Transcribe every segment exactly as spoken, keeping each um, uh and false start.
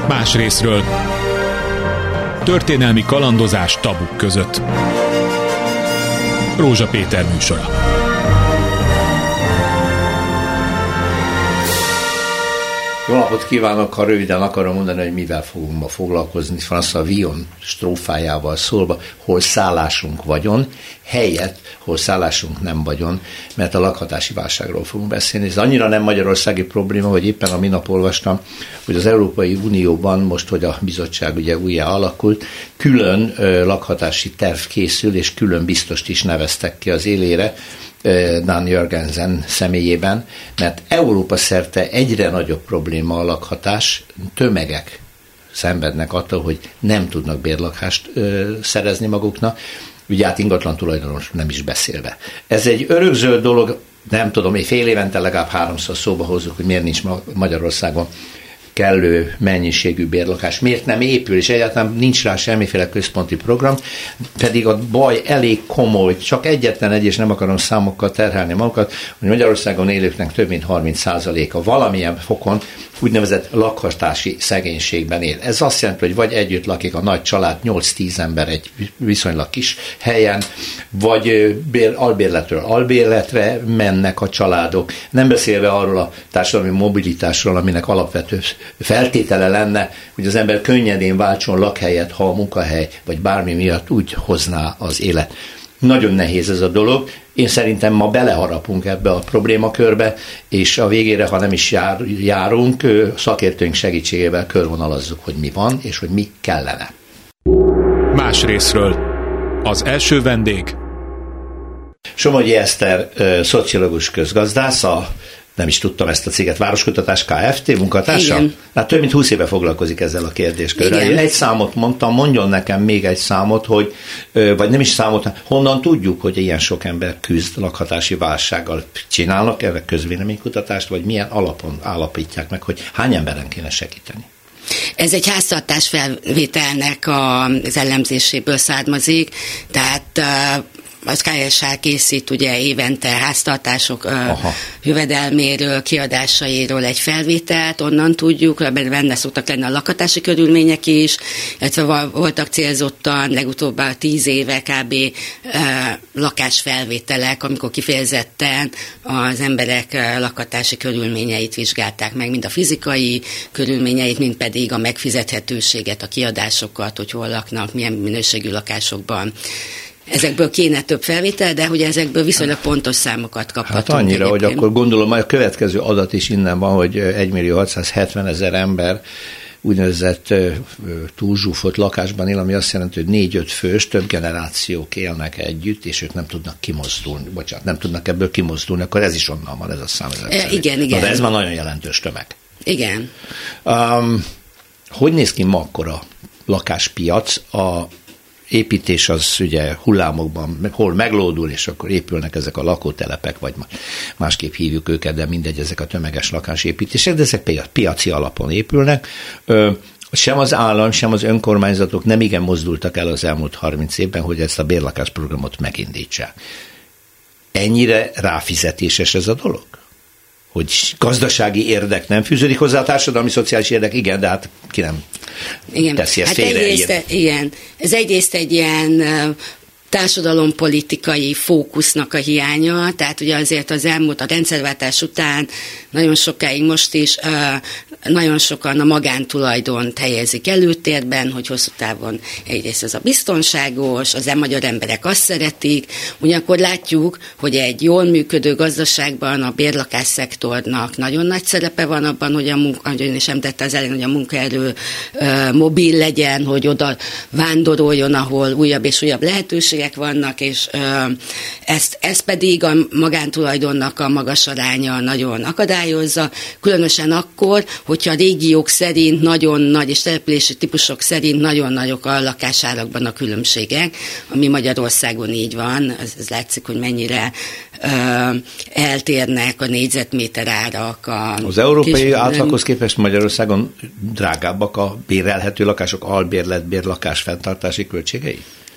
Más részről. Történelmi kalandozás tabuk között. Rózsa Péter műsora. Jó napot kívánok, ha röviden akarom mondani, hogy mivel fogunk ma foglalkozni. François Villon strófájával szólva, hol szállásunk vagyon, helyett, hol szállásunk nem vagyon, mert a lakhatási válságról fogunk beszélni. Ez annyira nem magyarországi probléma, hogy éppen a minap olvastam, hogy az Európai Unióban most, hogy a bizottság ugye újjá alakult, külön ö, lakhatási terv készül, és külön biztost is neveztek ki az élére, Dan Jörgensen személyében, mert Európa szerte egyre nagyobb probléma a lakhatás, tömegek szenvednek attól, hogy nem tudnak bérlakást ö, szerezni maguknak, ugye hát ingatlan tulajdonos nem is beszélve. Ez egy örökzöld dolog, nem tudom, hogy fél évente legalább háromszor szóba hozzuk, hogy miért nincs Magyarországon kellő mennyiségű bérlakás, miért nem épül, és egyáltalán nincs rá semmiféle központi program, pedig a baj elég komoly, csak egyetlen egy, és nem akarom számokkal terhelni magukat, hogy Magyarországon élőknek több mint harminc százaléka valamilyen fokon úgynevezett lakhatási szegénységben él. Ez azt jelenti, hogy vagy együtt lakik a nagy család, nyolc-tíz ember egy viszonylag kis helyen, vagy bér, albérletről albérletre mennek a családok. Nem beszélve arról a társadalmi mobilitásról, aminek alapvető feltétele lenne, hogy az ember könnyedén váltson lakhelyet, ha a munkahely vagy bármi miatt úgy hozná az élet. Nagyon nehéz ez a dolog. Én szerintem ma beleharapunk ebbe a problémakörbe, és a végére, ha nem is jár, járunk, szakértőink segítségével körvonalazzuk, hogy mi van, és hogy mi kellene. Más részről. Az első vendég. Somogyi Eszter, szociológus közgazdász, a nem is tudtam ezt a céget, Városkutatás Kft. Munkatársa? Igen. Hát több mint húsz éve foglalkozik ezzel a kérdéskörrel. Én egy számot mondtam, mondjon nekem még egy számot, hogy, vagy nem is számot, honnan tudjuk, hogy ilyen sok ember küzd lakhatási válsággal. Csinálnak erre közvéleménykutatást, vagy milyen alapon állapítják meg, hogy hány emberen kéne segíteni? Ez egy háztartás felvételnek az elemzéséből származik, tehát az ká es há készít ugye évente háztartások Aha. jövedelméről, kiadásairól egy felvételt, onnan tudjuk, benne szoktak lenni a lakhatási körülmények is, illetve voltak célzottan legutóbb a tíz éve kb. Lakásfelvételek, amikor kifejezetten az emberek lakhatási körülményeit vizsgálták meg, mind a fizikai körülményeit, mind pedig a megfizethetőséget, a kiadásokat, hogy hol laknak, milyen minőségű lakásokban. Ezekből kéne több felvétel, de hogy ezekből viszonylag pontos számokat kaphatunk. Hát annyira, egyébként. Hogy akkor gondolom, majd a következő adat is innen van, hogy egymillió hatszázhetvenezer ember úgynevezett túlzsúfolt lakásban él, ami azt jelenti, hogy négy-öt fős, több generációk élnek együtt, és ők nem tudnak kimozdulni, bocsánat, nem tudnak ebből kimozdulni, akkor ez is onnan van, ez a szám. E, igen, igen. Na, de ez már nagyon jelentős tömeg. Igen. Um, hogy néz ki ma akkor a lakáspiac? A építés az ugye hullámokban, hol meglódul, és akkor épülnek ezek a lakótelepek, vagy másképp hívjuk őket, de mindegy, ezek a tömeges lakásépítések, de ezek piaci alapon épülnek. Sem az állam, sem az önkormányzatok nem igen mozdultak el az elmúlt harminc évben, hogy ezt a bérlakásprogramot megindítsák. Ennyire ráfizetéses ez a dolog? Hogy gazdasági érdek nem fűződik hozzá, a társadalmi szociális érdek, igen, de hát ki nem igen. teszi ezt hát félre. Egyrészt, igen, ez egyrészt egy ilyen társadalompolitikai fókusznak a hiánya, tehát ugye azért az elmúlt a rendszerváltás után nagyon sokáig most is nagyon sokan a magántulajdont helyezik előtérben, hogy hosszú távon egyrészt ez a biztonságos, az magyar emberek azt szeretik, ugyanakkor látjuk, hogy egy jól működő gazdaságban a bérlakásszektornak nagyon nagy szerepe van abban, hogy a munka, ahogy is említette az elején, hogy a munkaerő mobil legyen, hogy oda vándoroljon, ahol újabb és újabb lehetőségek vannak, és ezt, ez pedig a magántulajdonnak a magas aránya nagyon akadályozza, különösen akkor, hogyha a régiók szerint nagyon nagy, és települési típusok szerint nagyon nagyok a lakásárakban a különbségek, ami Magyarországon így van, ez, ez látszik, hogy mennyire uh, eltérnek a négyzetméter árak. A az európai kis, átlaghoz képest Magyarországon drágábbak a bérelhető lakások, albérlet, bérlakás fenntartási költségei?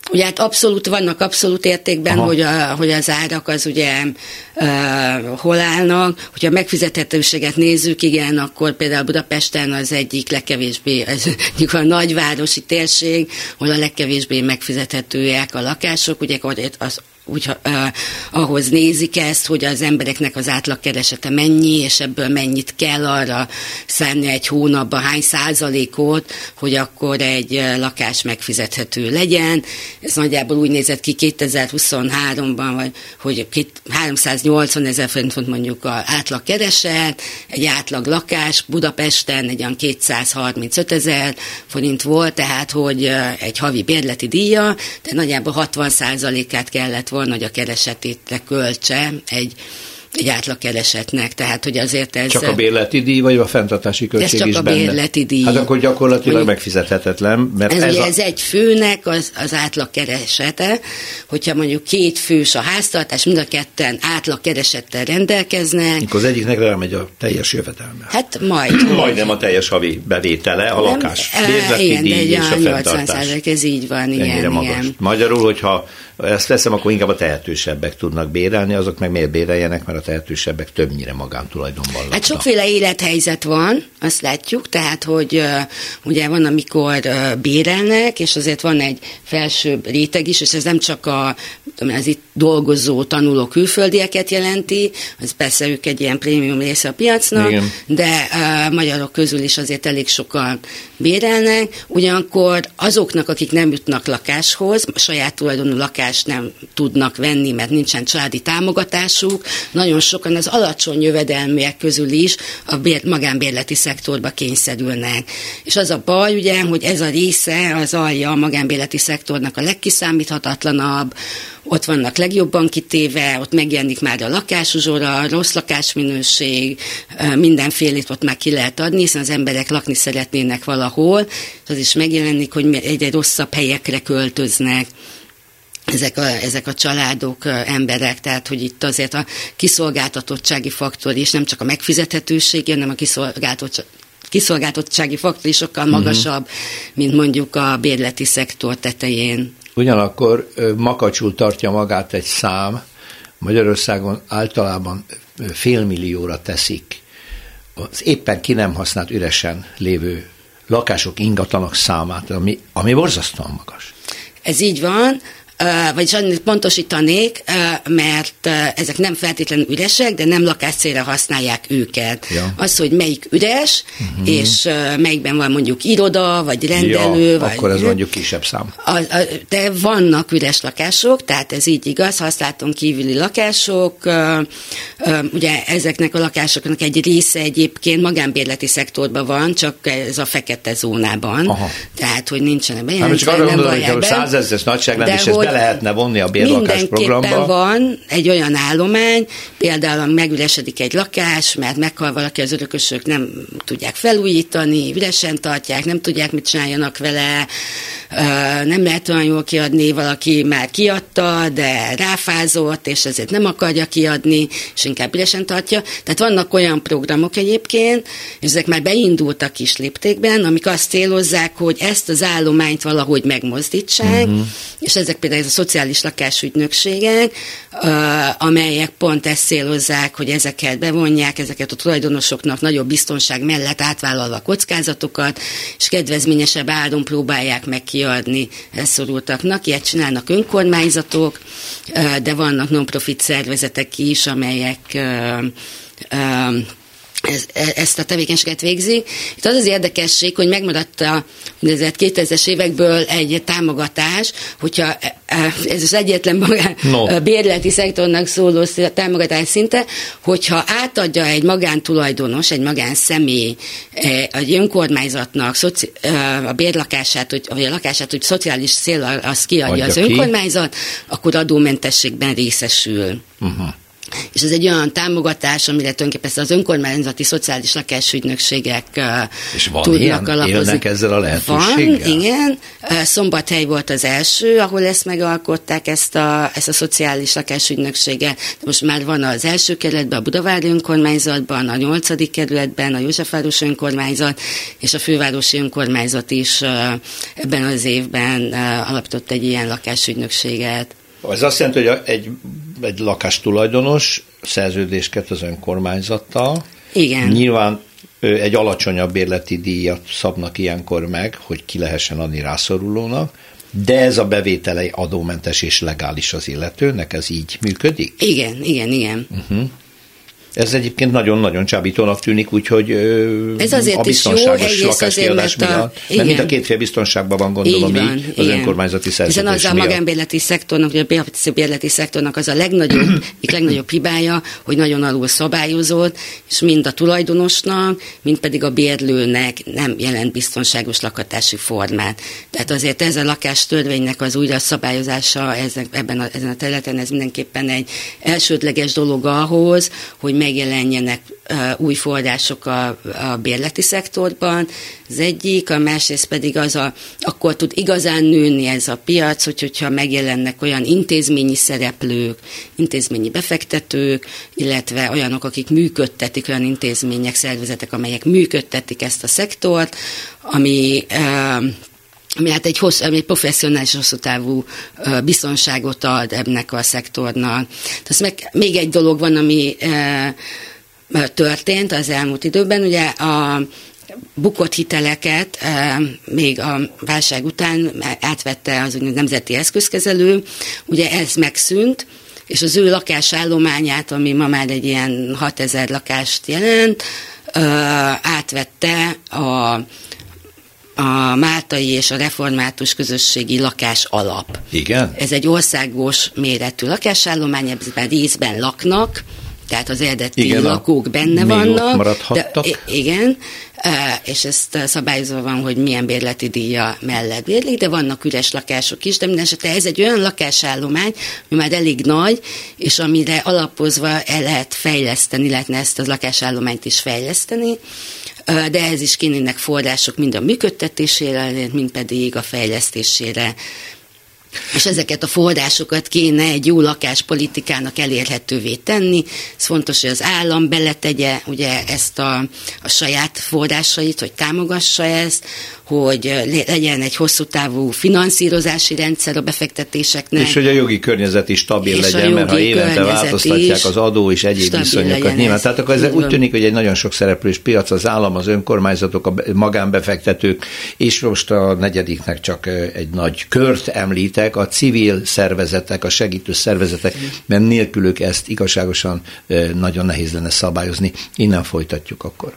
Ugye hát abszolút, vannak abszolút értékben, hogy, a, hogy az árak az ugye uh, hol állnak. Hogyha a megfizethetőséget nézzük, igen, akkor például Budapesten az egyik legkevésbé, az egyik a nagyvárosi térség, hol a legkevésbé megfizethetőek a lakások, ugye az úgy, uh, ahhoz nézik ezt, hogy az embereknek az átlagkeresete mennyi, és ebből mennyit kell arra szánni egy hónapban, hány százalékot, hogy akkor egy uh, lakás megfizethető legyen. Ez nagyjából úgy nézett ki kétezer-huszonháromban, vagy, hogy háromszáznyolcvan ezer forintot mondjuk az átlagkereset, egy átlag lakás Budapesten egy olyan kétszázharmincöt ezer forint volt, tehát hogy uh, egy havi bérleti díja, de nagyjából hatvan százalékát kellett volna, hogy a keresetét költse egy, egy átlagkeresetnek, tehát hogy azért ez... Csak a bérleti díj, vagy a fenntartási költség is benne? Ez csak a bérleti díj. Hát akkor gyakorlatilag mondjuk, megfizethetetlen, mert ez... Ez, a... ez egy főnek az, az átlagkeresete, hogyha mondjuk két fős a háztartás, mind a ketten átlagkeresettel rendelkeznek. Akkor az egyiknek rámegy a teljes jövedelme. Hát majd. Majdnem a teljes havi bevétele, a nem, lakás. Bérleti igen, díj és a fenntartás. Ez így van, igen. Ennyire magas. Igen. Magyarul, hogyha ezt veszem, akkor inkább a tehetősebbek tudnak bérelni, azok meg miért béreljenek, mert a tehetősebbek többnyire magántulajdonban laknak. Hát sokféle élethelyzet van, azt látjuk, tehát, hogy uh, ugye van, amikor uh, bérelnek, és azért van egy felsőbb réteg is, és ez nem csak a, az itt dolgozó, tanuló külföldieket jelenti, az persze ők egy ilyen prémium része a piacnak, igen. de uh, magyarok közül is azért elég sokan bérelnek, ugyanakkor azoknak, akik nem jutnak lakáshoz, saját tulajdonú lakást nem tudnak venni, mert nincsen családi támogatásuk, nagyon sokan az alacsony jövedelműek közül is a bér, magánbérleti szektorba kényszerülnek. És az a baj, ugye, hogy ez a része, az alja a magánbérleti szektornak a legkiszámíthatatlanabb, ott vannak legjobban kitéve, ott megjelenik már a lakásuzsora, a rossz lakásminőség, mindenfélét ott már ki lehet adni, hiszen az emberek lakni szeretnének valahol, és az is megjelenik, hogy egyre rosszabb helyekre költöznek. Ezek a, ezek a családok, emberek, tehát hogy itt azért a kiszolgáltatottsági faktor is, nem csak a megfizethetőség, hanem a kiszolgáltatottság, kiszolgáltatottsági faktor is sokkal magasabb, uh-huh. mint mondjuk a bérleti szektor tetején. Ugyanakkor makacsul tartja magát egy szám, Magyarországon általában félmillióra teszik az éppen ki nem használt üresen lévő lakások, ingatlanok számát, ami, ami borzasztóan magas. Ez így van. Uh, vagyis annyit pontosítanék, uh, mert uh, ezek nem feltétlenül üresek, de nem lakáscélra használják őket. Ja. Az, hogy melyik üres, uh-huh. és uh, melyikben van mondjuk iroda, vagy rendelő. Ja, vagy, akkor ez mondjuk kisebb szám. A, a, de vannak üres lakások, tehát ez így igaz, használaton kívüli lakások. Uh, uh, ugye ezeknek a lakásoknak egy része egyébként magánbérleti szektorban van, csak ez a fekete zónában. Aha. Tehát, hogy nincsenek bejelentve. Nem, csak arra gondolom, hogy százezres nagyságrend, és ez be lehetne vonni a bérlakás programba. Mindenképpen van egy olyan állomány, például megüresedik egy lakás, mert meghal valaki, az örökösök nem tudják felújítani, üresen tartják, nem tudják, mit csináljanak vele, nem lehet olyan jól kiadni, valaki már kiadta, de ráfázott, és ezért nem akarja kiadni, és inkább üresen tartja. Tehát vannak olyan programok egyébként, és ezek már beindultak kis léptékben, amik azt célozzák, hogy ezt az állományt valahogy megmozdítsák, uh-huh. és ezek például ez a szociális lakásügynökségek, amelyek pont ezt célozzák, hogy ezeket bevonják, ezeket a tulajdonosoknak nagyobb biztonság mellett átvállalva a kockázatokat, és kedvezményesebb áron próbálják meg kiadni elszorultaknak. Ilyet csinálnak önkormányzatok, de vannak non-profit szervezetek is, amelyek Ez, ezt a tevékenységet végzi. Itt az az érdekesség, hogy megmaradt a kétezres évekből egy támogatás, hogyha ez az egyetlen magán, no. bérleti szektornak szóló támogatás szinte, hogyha átadja egy magántulajdonos, egy magánszemély, egy önkormányzatnak a bérlakását, vagy a lakását, hogy szociális célra azt kiadja adja az önkormányzat, ki. Akkor adómentességben részesül. Uh-huh. És ez egy olyan támogatás, amire tulajdonképpen az önkormányzati szociális lakásügynökségek és van tudnak ilyen? alapozni. Élnek ezzel a lehetőséggel? Van, igen. Szombathely volt az első, ahol ezt megalkották, ezt a, ezt a szociális lakásügynökséget. De most már van az első kerületben, a Budavári önkormányzatban, a nyolcadik kerületben, a Józsefvárosi önkormányzat, és a fővárosi önkormányzat is ebben az évben alapított egy ilyen lakásügynökséget. Ez azt jelenti, hogy egy, egy lakástulajdonos szerződést köt az önkormányzattal. Igen. Nyilván egy alacsonyabb bérleti díjat szabnak ilyenkor meg, hogy ki lehessen adni rászorulónak, de ez a bevételei adómentes és legális az illetőnek, ez így működik? Igen, igen, igen. Uh-huh. Ez egyébként nagyon-nagyon csábítónak tűnik, úgyhogy ez azért a biztonságos lakáskiadás miatt, mert mind a két fél biztonságban van, gondolom így, van, így az igen. önkormányzati szerződés miatt. Hiszen az a magánbérleti szektornak, vagy a piaci bérleti szektornak az a legnagyobb, legnagyobb hibája, hogy nagyon alul szabályozott, és mind a tulajdonosnak, mind pedig a bérlőnek nem jelent biztonságos lakhatási formát. Tehát azért ez a lakástörvénynek az újra szabályozása ebben a, ezen a területen, ez mindenképpen egy elsődleges dolog ahhoz, hogy megjelenjenek uh, új források a, a bérleti szektorban. Az egyik, a másrészt pedig az a, akkor tud igazán nőni ez a piac, hogy, hogyha megjelennek olyan intézményi szereplők, intézményi befektetők, illetve olyanok, akik működtetik, olyan intézmények, szervezetek, amelyek működtetik ezt a szektort, ami uh, ami hát egy, hossz, egy professzionális hosszú távú uh, biztonságot ad ennek a szektornak. Tehát meg, még egy dolog van, ami uh, történt az elmúlt időben, ugye a bukott hiteleket uh, még a válság után átvette az úgynevezett nemzeti eszközkezelő, ugye ez megszűnt, és az ő lakásállományát, ami ma már egy ilyen hatezer lakást jelent, uh, átvette a a máltai és a református közösségi lakás alap. Igen? Ez egy országos méretű lakásállomány, ebben részben laknak, tehát az eredeti igen, lakók benne vannak. Maradhattak. De, igen, és ezt szabályozva van, hogy milyen bérleti díja mellett bérlik, de vannak üres lakások is, de mindenesetre ez egy olyan lakásállomány, ami már elég nagy, és amire alapozva el lehet fejleszteni, lehetne ezt a lakásállományt is fejleszteni, de ez is kénének források mind a működtetésére, mind pedig a fejlesztésére. És ezeket a forrásokat kéne egy jó lakáspolitikának elérhetővé tenni. Ez fontos, hogy az állam beletegye ugye ezt a, a saját forrásait, hogy támogassa ezt, hogy legyen egy hosszú távú finanszírozási rendszer a befektetéseknek. És hogy a jogi környezet is stabil és legyen, mert ha évente változtatják az adó és egyéb viszonyokat. Nyilván. Tehát akkor ez úgy tűnik, hogy egy nagyon sok szereplős piac, az állam, az önkormányzatok, a magánbefektetők, és most a negyediknek csak egy nagy kört említek, a civil szervezetek, a segítő szervezetek, mert nélkülük ezt igazságosan nagyon nehéz lenne szabályozni. Innen folytatjuk akkor.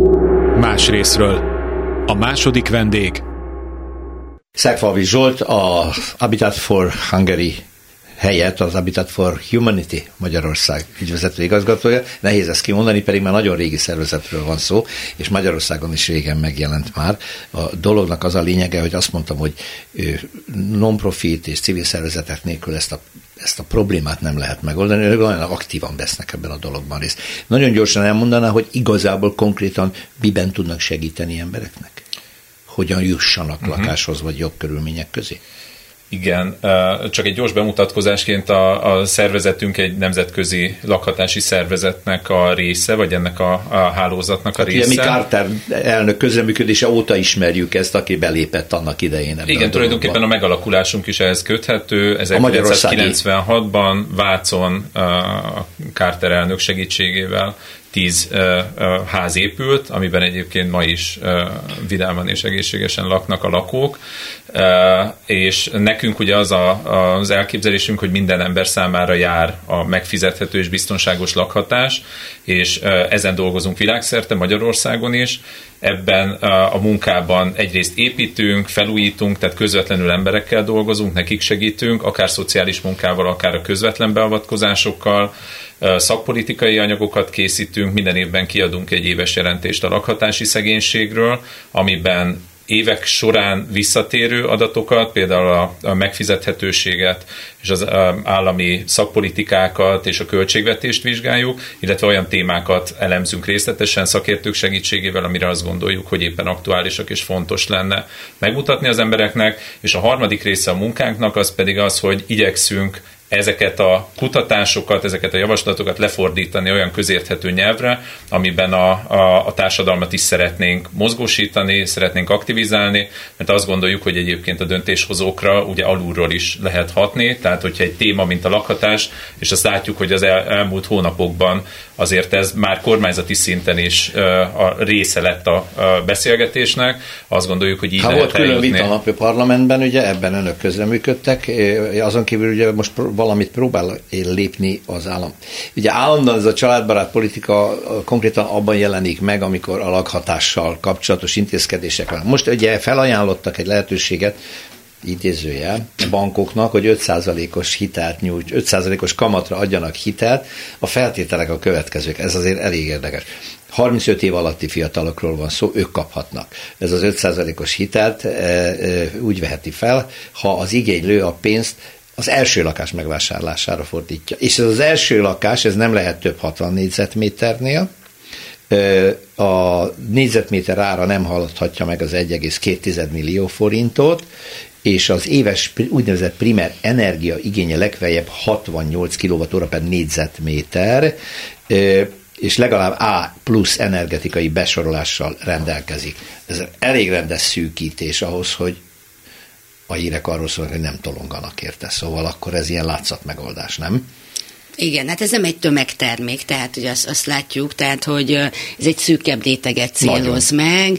Más részről. A második vendég Szegfalvi Zsolt, a Habitat for Hungary helyett az Habitat for Humanity Magyarország ügyvezető igazgatója. Nehéz ezt kimondani, pedig már nagyon régi szervezetről van szó, és Magyarországon is régen megjelent már. A dolognak az a lényege, hogy azt mondtam, hogy non-profit és civil szervezetek nélkül ezt a ezt a problémát nem lehet megoldani, ők nagyon aktívan vesznek ebben a dologban részt. Nagyon gyorsan elmondaná, hogy igazából konkrétan miben tudnak segíteni embereknek? Hogyan jussanak uh-huh. lakáshoz, vagy jobb körülmények közé? Igen, csak egy gyors bemutatkozásként a, a szervezetünk egy nemzetközi lakhatási szervezetnek a része, vagy ennek a, a hálózatnak a hát része. Ugye mi Carter elnök közreműködése óta ismerjük ezt, aki belépett annak idején. Igen, a tulajdonképpen a megalakulásunk is ehhez köthető. ezerkilencszázkilencvenhatban Vácon a Carter elnök segítségével tíz uh, uh, ház épült, amiben egyébként ma is uh, vidáman és egészségesen laknak a lakók, uh, és nekünk ugye az a, az elképzelésünk, hogy minden ember számára jár a megfizethető és biztonságos lakhatás, és uh, ezen dolgozunk világszerte, Magyarországon is. Ebben uh, a munkában egyrészt építünk, felújítunk, tehát közvetlenül emberekkel dolgozunk, nekik segítünk, akár szociális munkával, akár a közvetlen beavatkozásokkal, szakpolitikai anyagokat készítünk, minden évben kiadunk egy éves jelentést a lakhatási szegénységről, amiben évek során visszatérő adatokat, például a, a megfizethetőséget és az állami szakpolitikákat és a költségvetést vizsgáljuk, illetve olyan témákat elemzünk részletesen szakértők segítségével, amire azt gondoljuk, hogy éppen aktuálisak és fontos lenne megmutatni az embereknek, és a harmadik része a munkánknak az pedig az, hogy igyekszünk ezeket a kutatásokat, ezeket a javaslatokat lefordítani olyan közérthető nyelvre, amiben a, a, a társadalmat is szeretnénk mozgósítani, szeretnénk aktivizálni, mert azt gondoljuk, hogy egyébként a döntéshozókra ugye alulról is lehet hatni, tehát hogyha egy téma, mint a lakhatás, és azt látjuk, hogy az el, elmúlt hónapokban azért ez már kormányzati szinten is a része lett a, a beszélgetésnek, azt gondoljuk, hogy így ha lehet volt külön eljutni. vita a napi parlamentben, ugye ebben önök közreműködtek, azon kívül ugye most valamit próbál lépni az állam. Ugye állandóan ez a családbarát politika konkrétan abban jelenik meg, amikor a lakhatással kapcsolatos intézkedések van. Most ugye felajánlottak egy lehetőséget, idézőjel, bankoknak, hogy öt százalékos hitelt nyújts, öt százalékos kamatra adjanak hitelt, a feltételek a következők. Ez azért elég érdekes. harmincöt év alatti fiatalokról van szó, ők kaphatnak. Ez az öt százalékos hitelt e, e, úgy veheti fel, ha az igénylő a pénzt az első lakás megvásárlására fordítja. És ez az első lakás, ez nem lehet több hatvan négyzetméternél, a négyzetméter ára nem haladhatja meg az egy egész két millió forintot, és az éves úgynevezett primer energia igénye legfeljebb hatvannyolc kilovattóra per négyzetméter, és legalább A plusz energetikai besorolással rendelkezik. Ez elég rendes szűkítés ahhoz, hogy a hírek arról szólnak, hogy nem tolonganak érte, szóval akkor ez ilyen látszatmegoldás, nem? Igen, hát ez nem egy tömegtermék, tehát ugye azt, azt látjuk, tehát hogy ez egy szűkebb réteget céloz Nagyon. meg.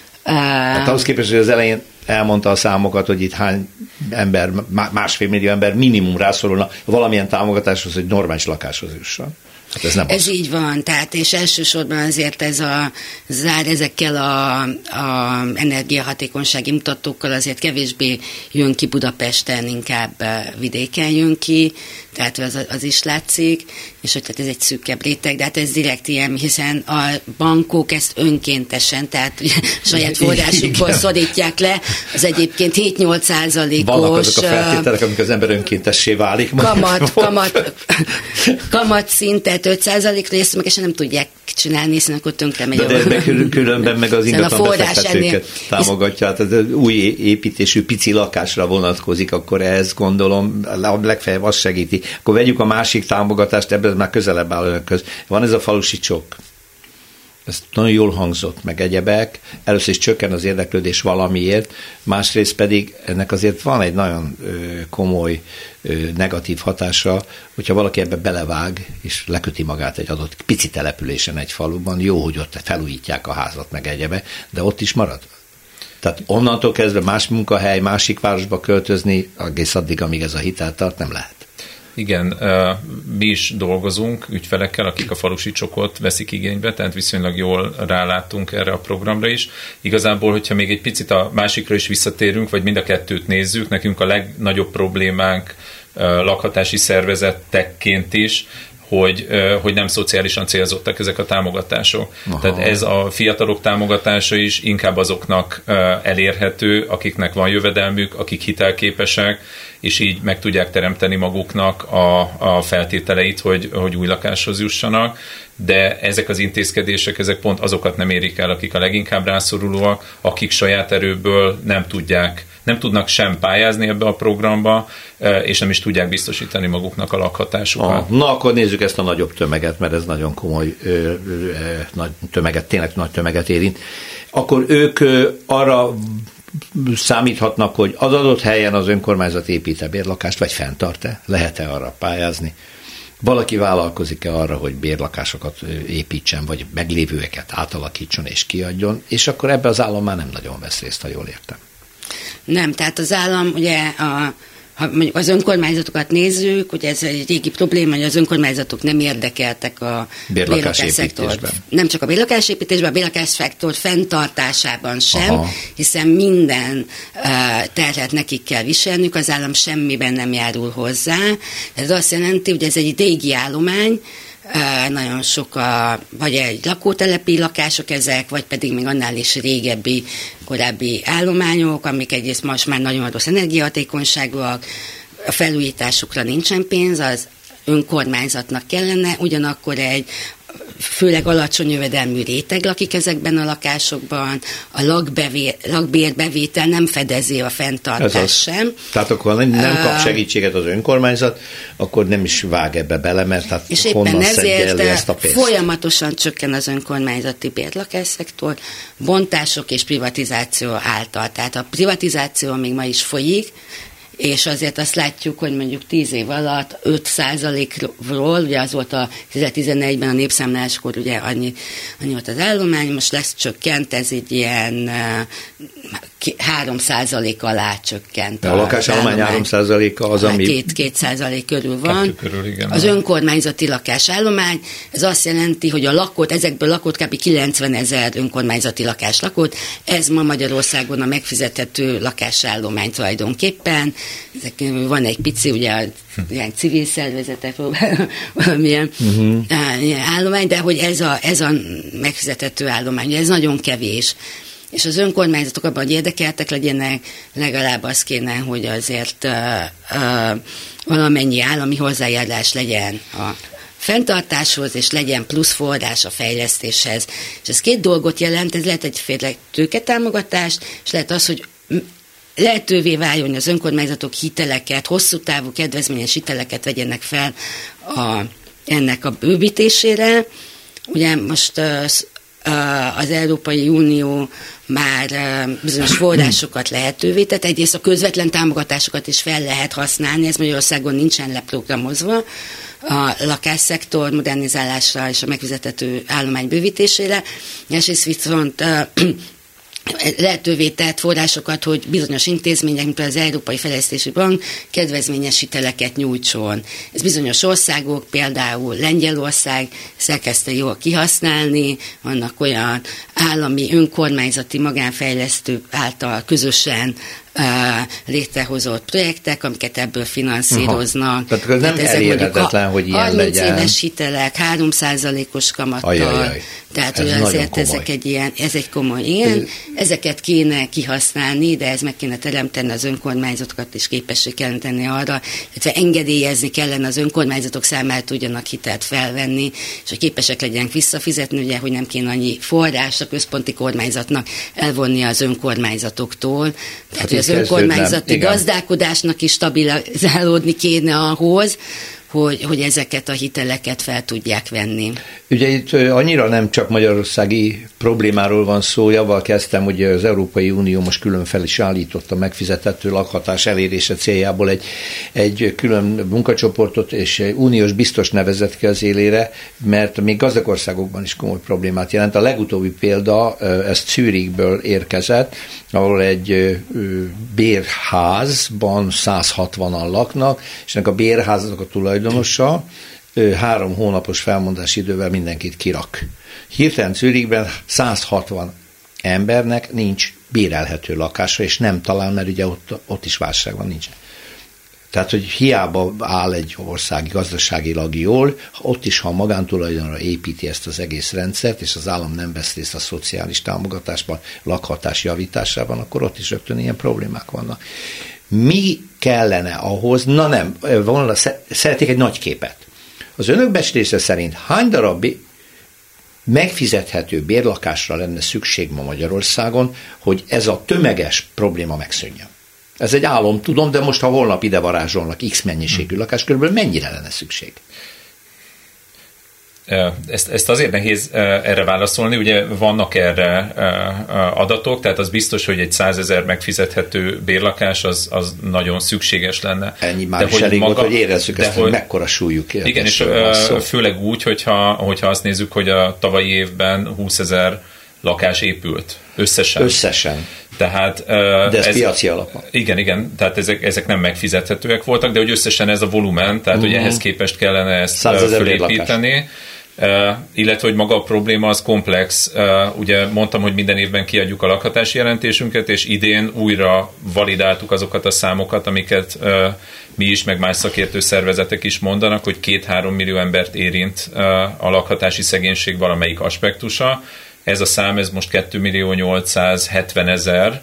Hát ahhoz képest, hogy az elején elmondta a számokat, hogy itt hány ember, másfél millió ember minimum rászorulna valamilyen támogatáshoz, hogy normális lakáshoz jusson. Hát ez nem ez az. így van, tehát és elsősorban azért ez a zár ezekkel a, a energiahatékonysági mutatókkal azért kevésbé jön ki Budapesten, inkább vidéken jön ki, tehát az, az is látszik, és hogy tehát ez egy szűkebb réteg, de hát ez direkt ilyen, hiszen a bankok ezt önkéntesen, tehát ugye, saját forrásukból szorítják le, az egyébként hét-nyolc százalékos vannak azok a feltételek, amikor az ember önkéntessé válik. Kamat, kamat, kamat szintet öt százalékra, és meg nem tudják csinálni, hiszen akkor tönkre megy. De, de ebben különben meg az ingatlan befektetőket támogatja, hát az új építésű pici lakásra vonatkozik, akkor ez gondolom legfeljebb azt segíti. Akkor vegyük a másik támogatást, ebben már közelebb áll önökhöz. Van ez a falusi csok. Ez nagyon jól hangzott, meg egyebek. Először is csökken az érdeklődés valamiért, másrészt pedig ennek azért van egy nagyon ö, komoly ö, negatív hatása, hogyha valaki ebbe belevág, és leköti magát egy adott pici településen egy faluban, jó, hogy ott felújítják a házat, meg egyebe, de ott is marad. Tehát onnantól kezdve más munkahely, másik városba költözni, egész addig, amíg ez a hitel tart, nem lehet. Igen, mi is dolgozunk ügyfelekkel, akik a falusi csokot veszik igénybe, tehát viszonylag jól rálátunk erre a programra is. Igazából, hogyha még egy picit a másikra is visszatérünk, vagy mind a kettőt nézzük, nekünk a legnagyobb problémánk lakhatási szervezetekként is, hogy, hogy nem szociálisan célzottak ezek a támogatások. Aha. Tehát ez a fiatalok támogatása is inkább azoknak elérhető, akiknek van jövedelmük, akik hitelképesek, és így meg tudják teremteni maguknak a, a feltételeit, hogy, hogy új lakáshoz jussanak, de ezek az intézkedések, ezek pont azokat nem érik el, akik a leginkább rászorulóak, akik saját erőből nem tudják, nem tudnak sem pályázni ebbe a programba, és nem is tudják biztosítani maguknak a lakhatásukat. Ah, na, akkor nézzük ezt a nagyobb tömeget, mert ez nagyon komoly ö, ö, nagy tömeget, tényleg nagy tömeget érint. Akkor ők ö, arra számíthatnak, hogy az adott helyen az önkormányzat épít-e bérlakást, vagy fenntart-e? Lehet-e arra pályázni? Valaki vállalkozik-e arra, hogy bérlakásokat építsen, vagy meglévőeket átalakítson és kiadjon, és akkor ebbe az állam már nem nagyon vesz részt, ha jól értem. Nem, tehát az állam ugye a ha mondjuk az önkormányzatokat nézzük, ugye ez egy régi probléma, hogy az önkormányzatok nem érdekeltek a bérlakásszektor. Nem csak a bérlakásépítésben, a bérlakásszektor fenntartásában sem, aha, hiszen minden uh, terhet nekik kell viselnünk, az állam semmiben nem járul hozzá. Ez azt jelenti, hogy ez egy régi állomány, nagyon sok a, vagy egy lakótelepi lakások ezek, vagy pedig még annál is régebbi, korábbi állományok, amik egyrészt most már nagyon rossz energiahatékonyságúak, a felújításukra nincsen pénz, az önkormányzatnak kellene, ugyanakkor egy főleg alacsony jövedelmű réteg lakik ezekben a lakásokban, a lakbevé, lakbérbevétel nem fedezi a fenntartást sem. Tehát akkor nem, nem kap segítséget az önkormányzat, akkor nem is vág ebbe bele, mert hát és honnan éppen szedje elő ezért ezt a pénzt? Folyamatosan csökken az önkormányzati bérlakásszektor, bontások és privatizáció által. Tehát a privatizáció még ma is folyik, és azért azt látjuk, hogy mondjuk tíz év alatt öt százalékról, ugye az volt a kétezer-tizenegyben a népszámláskor, ugye annyi, annyi volt az állomány, most lesz csökkent, ez egy ilyen három százalék alá csökkent. A, a lakásállomány három százaléka az, ami... két százalék körül van. Körül, igen, az önkormányzati lakásállomány, ez azt jelenti, hogy a lakott, ezekből lakott kb. kilencvenezer önkormányzati lakás lakott, ez ma Magyarországon a megfizethető lakásállomány tulajdonképpen. Ezek, van egy pici, ugye, ilyen civil szervezetek valamilyen uh-huh. állomány, de hogy ez a, ez a megfizethető állomány, ez nagyon kevés. És az önkormányzatok abban, hogy érdekeltek legyenek, legalább az kéne, hogy azért uh, uh, valamennyi állami hozzájárulás legyen a fenntartáshoz, és legyen plusz forrás a fejlesztéshez. És ez két dolgot jelent, ez lehet egyféle tőketámogatás, és lehet az, hogy lehetővé váljon, hogy az önkormányzatok hiteleket, hosszú távú kedvezményes hiteleket vegyenek fel a, ennek a bővítésére. Ugye most uh, az Európai Unió már bizonyos forrásokat lehetővé tett. Egyrészt a közvetlen támogatásokat is fel lehet használni, ez Magyarországon nincsen leprogramozva a lakásszektor modernizálásra és a megfizethető állomány bővítésére. Másrészt viszont lehetővé tett forrásokat, hogy bizonyos intézmények, mint az Európai Fejlesztési Bank kedvezményes hiteleket nyújtson. Ez bizonyos országok, például Lengyelország elkezdte jól kihasználni, vannak olyan állami önkormányzati magánfejlesztők által közösen uh, létrehozott projektek, amiket ebből finanszíroznak. Tehát ez nem elérhetetlen, hogy ilyen legyen. harminc éves hitelek, három százalékos kamattal. Ajajaj. Tehát, hogy azért ezek egy ilyen, ez egy komoly ilyen. Ezeket kéne kihasználni, de ez meg kéne teremteni az önkormányzatokat, és képessé kellene tenni arra, illetve engedélyezni kellene az önkormányzatok számára tudjanak hitelt felvenni, és hogy képesek legyenek visszafizetni, ugye, hogy nem kéne annyi forrás a központi kormányzatnak elvonni az önkormányzatoktól. Tehát, hát hogy az önkormányzati gazdálkodásnak is stabilizálódni kéne ahhoz, Hogy, hogy ezeket a hiteleket fel tudják venni. Ugye itt annyira nem csak magyarországi problémáról van szó, javval kezdtem, hogy az Európai Unió most külön fel is állította megfizethető lakhatás elérése céljából egy, egy külön munkacsoportot, és uniós biztos nevezett ki az élére, mert még gazdag országokban is komoly problémát jelent. A legutóbbi példa, ez Zürichből érkezett, ahol egy bérházban száz hatvanan laknak, és ennek a bérháznak a tulajdonosa három hónapos felmondási idővel mindenkit kirak. Hirtelen Zürichben száz hatvan embernek nincs bérelhető lakása, és nem talál, mert ugye ott, ott is válság van, nincs. Tehát, hogy hiába áll egy ország gazdaságilag jól, ott is, ha a magántulajdonra építi ezt az egész rendszert, és az állam nem vesz részt a szociális támogatásban, lakhatás javításában, akkor ott is rögtön ilyen problémák vannak. Mi kellene ahhoz, na nem, volna, szeretnék egy nagy képet. Az önök becslése szerint hány darab megfizethető bérlakásra lenne szükség ma Magyarországon, hogy ez a tömeges probléma megszűnjön? Ez egy álom, tudom, de most ha holnap ide varázsolnak X mennyiségű lakás, körülbelül mennyire lenne szükség? Ezt, ezt azért nehéz erre válaszolni, ugye vannak erre adatok, tehát az biztos, hogy egy százezer megfizethető bérlakás az, az nagyon szükséges lenne. Ennyi már de is elég maga, volt, hogy érezzük ezt, hogy, hogy mekkora súlyuk. Igen, és főleg úgy, hogyha, hogyha azt nézzük, hogy a tavalyi évben húszezer lakás épült összesen. Összesen. Tehát, de ez, ez piaci alapon. Igen, igen, tehát ezek, ezek nem megfizethetőek voltak, de hogy összesen ez a volumen, tehát uh-huh. hogy ehhez képest kellene ezt fölépíteni. illetve hogy maga a probléma az komplex. Ugye mondtam, hogy minden évben kiadjuk a lakhatási jelentésünket, és idén újra validáltuk azokat a számokat, amiket mi is, meg más szakértő szervezetek is mondanak, hogy két-három millió embert érint a lakhatási szegénység valamelyik aspektusa. Ez a szám, ez most két millió nyolcszázhetvenezer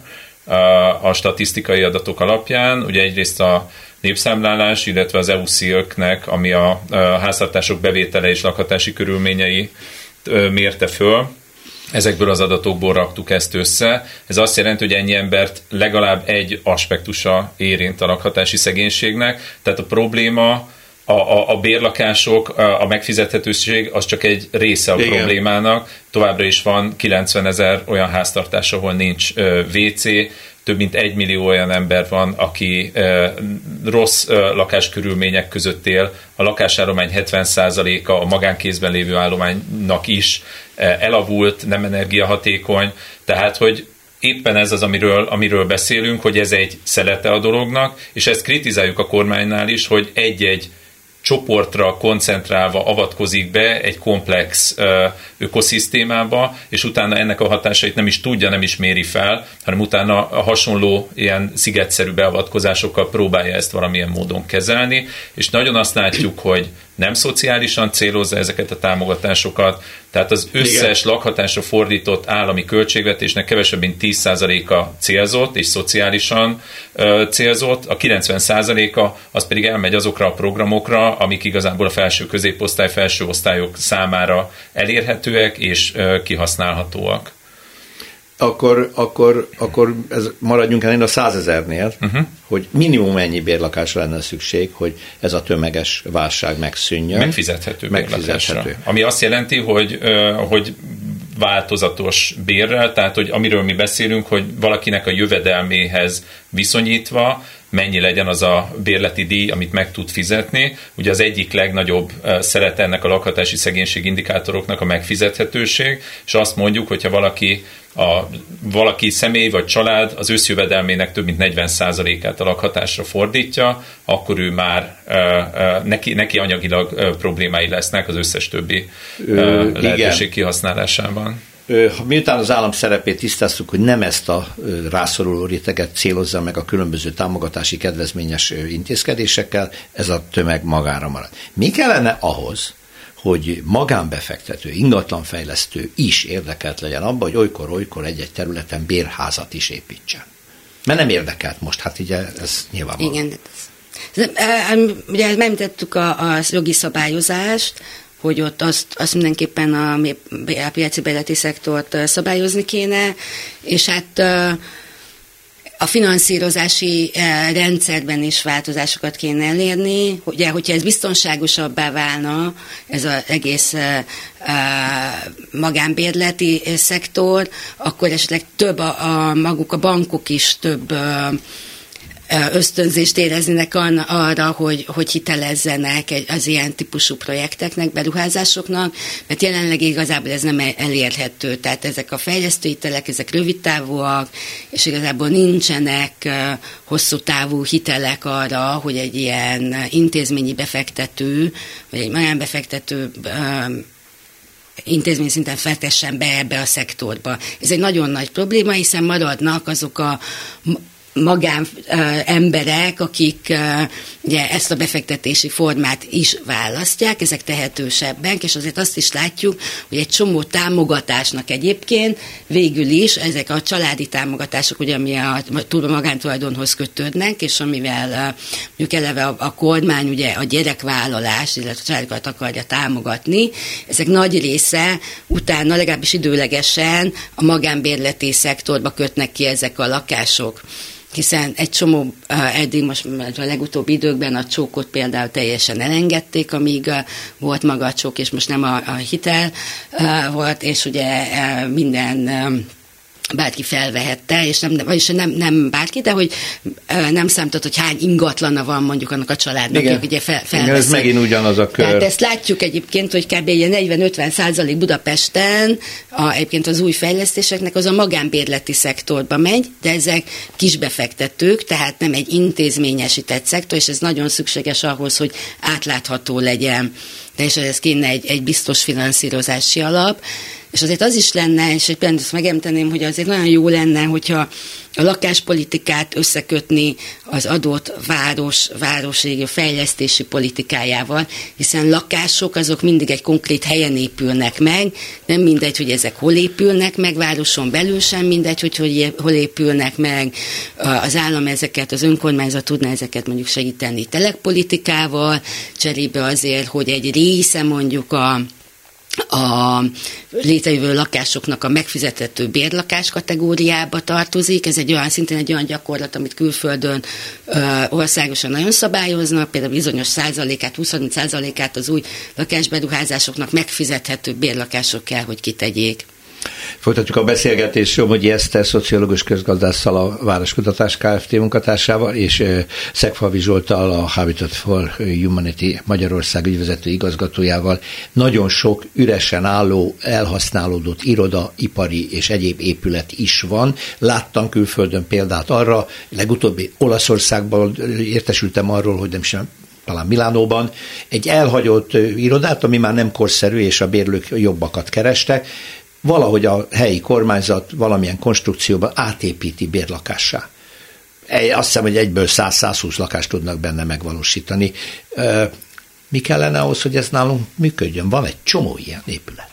a statisztikai adatok alapján. Ugye egyrészt a népszámlálás, illetve az é u-szilknek, ami a háztartások bevétele és lakhatási körülményei mérte föl. Ezekből az adatokból raktuk ezt össze. Ez azt jelenti, hogy ennyi embert legalább egy aspektusa érint a lakhatási szegénységnek. Tehát a probléma, a, a, a bérlakások, a, a megfizethetőség az csak egy része a Igen. problémának. Továbbra is van kilencvenezer olyan háztartás, ahol nincs vé cé, több mint egy millió olyan ember van, aki e, rossz e, lakáskörülmények között él. A lakásállomány hetven százaléka a magánkézben lévő állománynak is e, elavult, nem energiahatékony. Tehát, hogy éppen ez az, amiről, amiről beszélünk, hogy ez egy szelete a dolognak, és ezt kritizáljuk a kormánynál is, hogy egy-egy csoportra koncentrálva avatkozik be egy komplex ö, ökoszisztémába, és utána ennek a hatásait nem is tudja, nem is méri fel, hanem utána a hasonló ilyen szigetszerű beavatkozásokkal próbálja ezt valamilyen módon kezelni, és nagyon azt látjuk, hogy nem szociálisan célozza ezeket a támogatásokat, tehát az összes Igen. lakhatásra fordított állami költségvetésnek kevesebb, mint tíz százaléka célzott, és szociálisan ö, célzott, a kilencven százaléka az pedig elmegy azokra a programokra, amik igazából a felső középosztály, felső osztályok számára elérhetőek és ö, kihasználhatóak. Akkor, akkor, akkor ez, maradjunk ennél a százezernél, uh-huh. hogy minimum ennyi bérlakásra lenne szükség, hogy ez a tömeges válság megszűnjön. Megfizethető, Megfizethető. Ami azt jelenti, hogy, hogy változatos bérrel, tehát hogy amiről mi beszélünk, hogy valakinek a jövedelméhez viszonyítva mennyi legyen az a bérleti díj, amit meg tud fizetni. Ugye az egyik legnagyobb szerete ennek a lakhatási szegénység indikátoroknak a megfizethetőség, és azt mondjuk, hogyha valaki a valaki személy vagy család az összjövedelmének több mint negyven százalékát a lakhatásra fordítja, akkor ő már neki, neki anyagilag problémái lesznek az összes többi Ö, lehetőség igen. kihasználásában. Miután az állam szerepét tisztáztuk, hogy nem ezt a rászoruló réteget célozza meg a különböző támogatási kedvezményes intézkedésekkel, ez a tömeg magára marad. Mi kellene ahhoz, hogy magánbefektető, ingatlanfejlesztő is érdekelt legyen abban, hogy olykor-olykor egy-egy területen bérházat is építsen? Mert nem érdekelt most, hát ugye ez nyilvánvaló. Igen, ugye említettük a, a jogi szabályozást, hogy ott azt, azt mindenképpen a, a piaci bérleti szektort szabályozni kéne, és hát a finanszírozási rendszerben is változásokat kéne elérni. Ugye, hogyha ez biztonságosabbá válna, ez az egész magánbérleti szektor, akkor esetleg több a, a maguk a bankok is több ösztönzést éreznének arra, hogy, hogy hitelezzenek az ilyen típusú projekteknek, beruházásoknak, mert jelenleg igazából ez nem elérhető. Tehát ezek a fejlesztőhitelek, ezek rövidtávúak, és igazából nincsenek hosszú távú hitelek arra, hogy egy ilyen intézményi befektető, vagy egy magánbefektető intézmény szinten feltessen be ebbe a szektorba. Ez egy nagyon nagy probléma, hiszen maradnak azok a magán uh, emberek, akik uh, ugye ezt a befektetési formát is választják, ezek tehetősebbek, és azért azt is látjuk, hogy egy csomó támogatásnak egyébként végül is ezek a családi támogatások, ugye, ami a, a magántulajdonhoz kötődnek, és amivel uh, mondjuk eleve a, a kormány ugye a gyerekvállalás, illetve a családokat akarja támogatni, ezek nagy része utána legalábbis időlegesen a magánbérleti szektorba kötnek ki ezek a lakások. Hiszen egy csomó, eddig most a legutóbbi időkben a csókot például teljesen elengedték, amíg volt maga a csók, és most nem a, a hitel volt, és ugye minden bárki felvehette, és nem, vagyis nem, nem bárki, de hogy nem számított, hogy hány ingatlana van mondjuk annak a családnak, igen. Ugye fel, felveszik. Igen, ez megint ugyanaz a kör. Tehát ezt látjuk egyébként, hogy kb. negyven-ötven százalék Budapesten a, egyébként az új fejlesztéseknek az a magánbérleti szektorba megy, de ezek kisbefektetők, tehát nem egy intézményesített szektor, és ez nagyon szükséges ahhoz, hogy átlátható legyen. De és ez kéne egy, egy biztos finanszírozási alap. És azért az is lenne, és egy például megemlíteném, hogy azért nagyon jó lenne, hogyha a lakáspolitikát összekötni az adott város, városi fejlesztési politikájával, hiszen lakások azok mindig egy konkrét helyen épülnek meg, nem mindegy, hogy ezek hol épülnek meg, városon belül sem mindegy, hogy, hogy hol épülnek meg, az állam ezeket, az önkormányzat tudna ezeket mondjuk segíteni telekpolitikával, cserébe azért, hogy egy része mondjuk a a létrejövő lakásoknak a megfizethető bérlakás kategóriába tartozik. Ez egy olyan, szintén egy olyan gyakorlat, amit külföldön ö, országosan nagyon szabályoznak, például bizonyos százalékát, húsz-harminc százalékát az új lakásberuházásoknak megfizethető bérlakások kell, hogy kitegyék. Folytatjuk a beszélgetést Somogyi Eszter, szociológus közgazdásszal, a Városkutatás Kft. Munkatársával, és Szegfalvi Zsolttal, a Habitat for Humanity Magyarország ügyvezető igazgatójával. Nagyon sok üresen álló, elhasználódott iroda, ipari és egyéb épület is van. Láttam külföldön példát arra, legutóbbi Olaszországban értesültem arról, hogy nem sem talán Milánóban, egy elhagyott irodát, ami már nem korszerű, és a bérlők jobbakat kerestek, valahogy a helyi kormányzat valamilyen konstrukcióban átépíti bérlakássá. Azt hiszem, hogy egyből száz-százhúsz lakást tudnak benne megvalósítani. Mi kellene ahhoz, hogy ez nálunk működjön? Van egy csomó ilyen épület.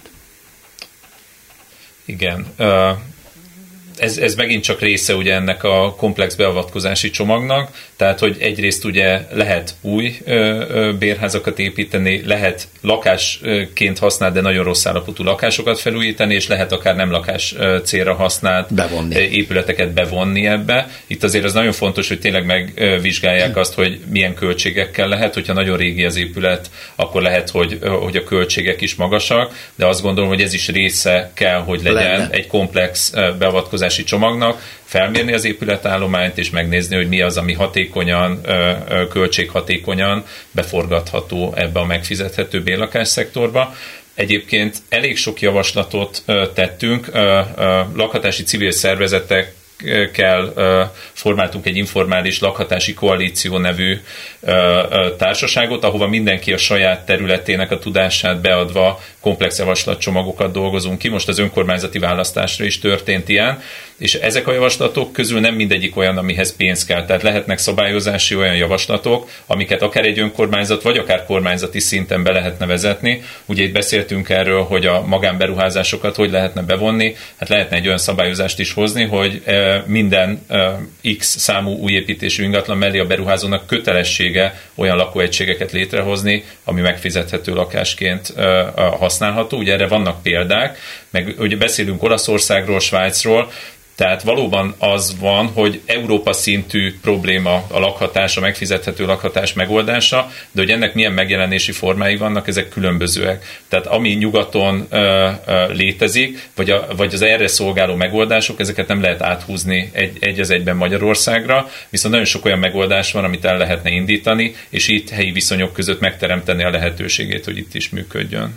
Igen. Ez, ez megint csak része ugye ennek a komplex beavatkozási csomagnak, tehát, hogy egyrészt ugye lehet új ö, ö, bérházakat építeni, lehet lakásként használt, de nagyon rossz állapotú lakásokat felújítani, és lehet akár nem lakás célra használt bevonni. épületeket bevonni ebbe. Itt azért az nagyon fontos, hogy tényleg megvizsgálják azt, hogy milyen költségekkel lehet, hogyha nagyon régi az épület, akkor lehet, hogy, hogy a költségek is magasak, de azt gondolom, hogy ez is része kell, hogy legyen Lenne. egy komplex beavatkozási csomagnak, felmérni az épületállományt, és megnézni, hogy mi az, ami hatékonyan, költséghatékonyan beforgatható ebbe a megfizethető bérlakásszektorba. Egyébként elég sok javaslatot tettünk, lakhatási civil szervezetek kell formáltunk egy informális lakhatási koalíció nevű társaságot, ahova mindenki a saját területének a tudását beadva komplex javaslatcsomagokat dolgozunk ki. Most az önkormányzati választásra is történt ilyen, és ezek a javaslatok közül nem mindegyik olyan, amihez pénz kell. Tehát lehetnek szabályozási olyan javaslatok, amiket akár egy önkormányzat, vagy akár kormányzati szinten be lehetne vezetni. Ugye itt beszéltünk erről, hogy a magánberuházásokat hogy lehetne bevonni. Hát lehetne egy olyan szabályozást is hozni, hogy minden X számú újépítésű ingatlan mellé a beruházónak kötelessége olyan lakóegységeket létrehozni, ami megfizethető lakásként használható. Ugye erre vannak példák, meg ugye beszélünk Olaszországról, Svájcról, tehát valóban az van, hogy Európa szintű probléma a lakhatás, a megfizethető lakhatás megoldása, de hogy ennek milyen megjelenési formái vannak, ezek különbözőek. Tehát ami nyugaton ö, ö, létezik, vagy, a, vagy az erre szolgáló megoldások, ezeket nem lehet áthúzni egy, egy az egyben Magyarországra, viszont nagyon sok olyan megoldás van, amit el lehetne indítani, és itt helyi viszonyok között megteremteni a lehetőségét, hogy itt is működjön.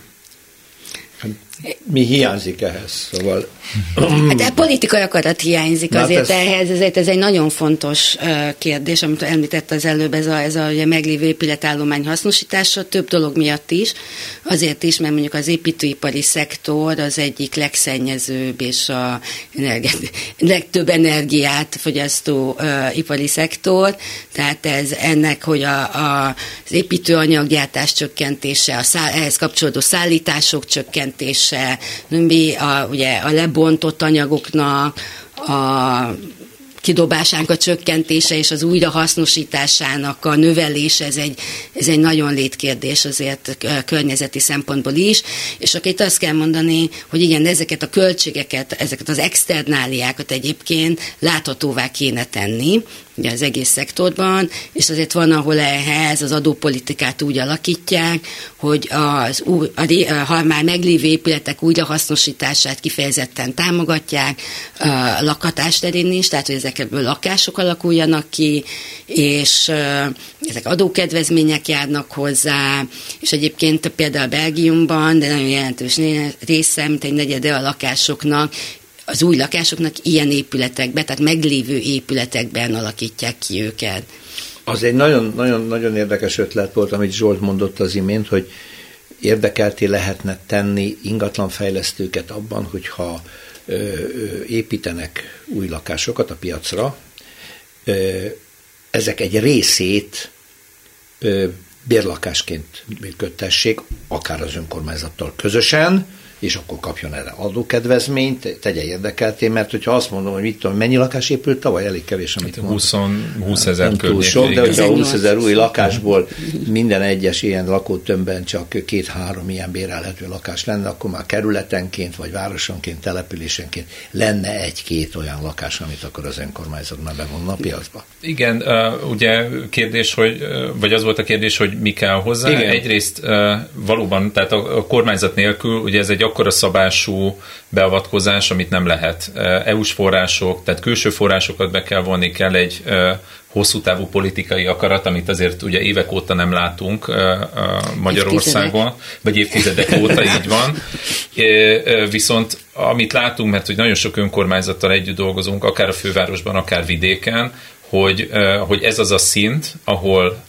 Mi hiányzik ehhez? Szóval... Hát a politikai akarat hiányzik Na, azért ez... ehhez, ezért ez egy nagyon fontos kérdés, amit említett az előbb, ez a, ez a ugye, meglévő épületállomány hasznosítása, több dolog miatt is, azért is, mert mondjuk az építőipari szektor az egyik legszennyezőbb és a energi- legtöbb energiát fogyasztó uh, ipari szektor, tehát ez ennek, hogy a, a, az építőanyaggyártás csökkentése, a száll, ehhez kapcsolódó szállítások csökkentése, a, ugye a lebontott anyagoknak a kidobásának a csökkentése és az újrahasznosításának a növelése, ez egy, ez egy nagyon létkérdés azért környezeti szempontból is, és akkor itt azt kell mondani, hogy igen, ezeket a költségeket, ezeket az externáliákat egyébként láthatóvá kéne tenni, ugye az egész szektorban, és azért van, ahol ehhez az adópolitikát úgy alakítják, hogy az új, a, ha már meglévő épületek újrahasznosítását kifejezetten támogatják, a lakhatás terén is, tehát hogy ezekből lakások alakuljanak ki, és ezek adókedvezmények járnak hozzá, és egyébként például Belgiumban, de nagyon jelentős része, mint egy negyede a lakásoknak, az új lakásoknak ilyen épületekben, tehát meglévő épületekben alakítják ki őket. Az egy nagyon, nagyon, nagyon érdekes ötlet volt, amit Zsolt mondott az imént, hogy érdekelté lehetne tenni ingatlanfejlesztőket abban, hogyha ö, ö, építenek új lakásokat a piacra, ö, ezek egy részét ö, bérlakásként működtessék, akár az önkormányzattal közösen, és akkor kapjon erre adókedvezményt, tegye érdekelté, mert hogyha azt mondom, hogy mit tudom, mennyi lakás épült tavaly, elég kevés, amit hát mondom. húsz ezer környékén. De hogyha húsz ezer új lakásból minden egyes ilyen lakótömbben csak két-három ilyen bérelhető lakás lenne, akkor már kerületenként, vagy városonként, településenként lenne egy-két olyan lakás, amit akkor az önkormányzat már bevonna a piacba. Igen, ugye kérdés, hogy, vagy az volt a kérdés, hogy mi kell hozzá. Igen. Egyrészt valóban, tehát a kormányzat nélkül, ugye ez egy akkora szabású beavatkozás, amit nem lehet. é u-s források, tehát külső forrásokat be kell vonni, kell egy hosszú távú politikai akarat, amit azért ugye évek óta nem látunk Magyarországon, évtizedek. vagy évtizedek óta így van. Viszont amit látunk, mert hogy nagyon sok önkormányzattal együtt dolgozunk, akár a fővárosban, akár vidéken, hogy, hogy ez az a szint, ahol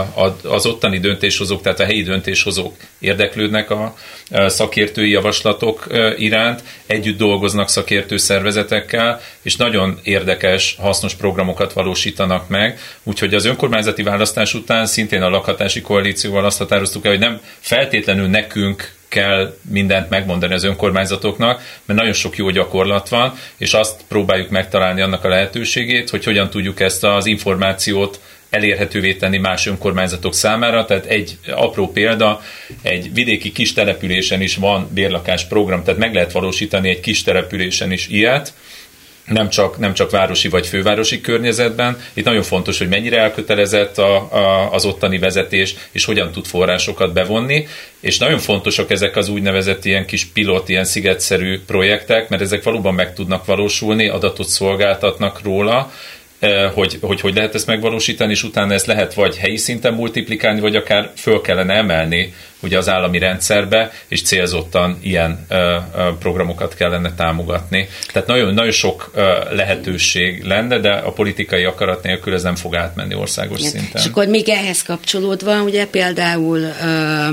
az ottani döntéshozók, tehát a helyi döntéshozók érdeklődnek a szakértői javaslatok iránt, együtt dolgoznak szakértő szervezetekkel, és nagyon érdekes, hasznos programokat valósítanak meg. Úgyhogy az önkormányzati választás után szintén a lakhatási koalícióval azt határoztuk el, hogy nem feltétlenül nekünk kell mindent megmondani az önkormányzatoknak, mert nagyon sok jó gyakorlat van, és azt próbáljuk megtalálni annak a lehetőségét, hogy hogyan tudjuk ezt az információt elérhetővé tenni más önkormányzatok számára. Tehát egy apró példa, egy vidéki kis településen is van bérlakás program, tehát meg lehet valósítani egy kis településen is ilyet, nem csak, nem csak városi vagy fővárosi környezetben. Itt nagyon fontos, hogy mennyire elkötelezett a, a, az ottani vezetés, és hogyan tud forrásokat bevonni. És nagyon fontosak ezek az úgynevezett ilyen kis pilot, ilyen szigetszerű projektek, mert ezek valóban meg tudnak valósulni, adatot szolgáltatnak róla, hogy, hogy hogy lehet ezt megvalósítani, és utána ezt lehet vagy helyi szinten multiplikálni, vagy akár föl kellene emelni ugye az állami rendszerbe, és célzottan ilyen ö, ö, programokat kellene támogatni. Tehát nagyon, nagyon sok ö, lehetőség lenne, de a politikai akarat nélkül ez nem fog átmenni országos ja. szinten. És akkor még ehhez kapcsolódva, ugye például ö,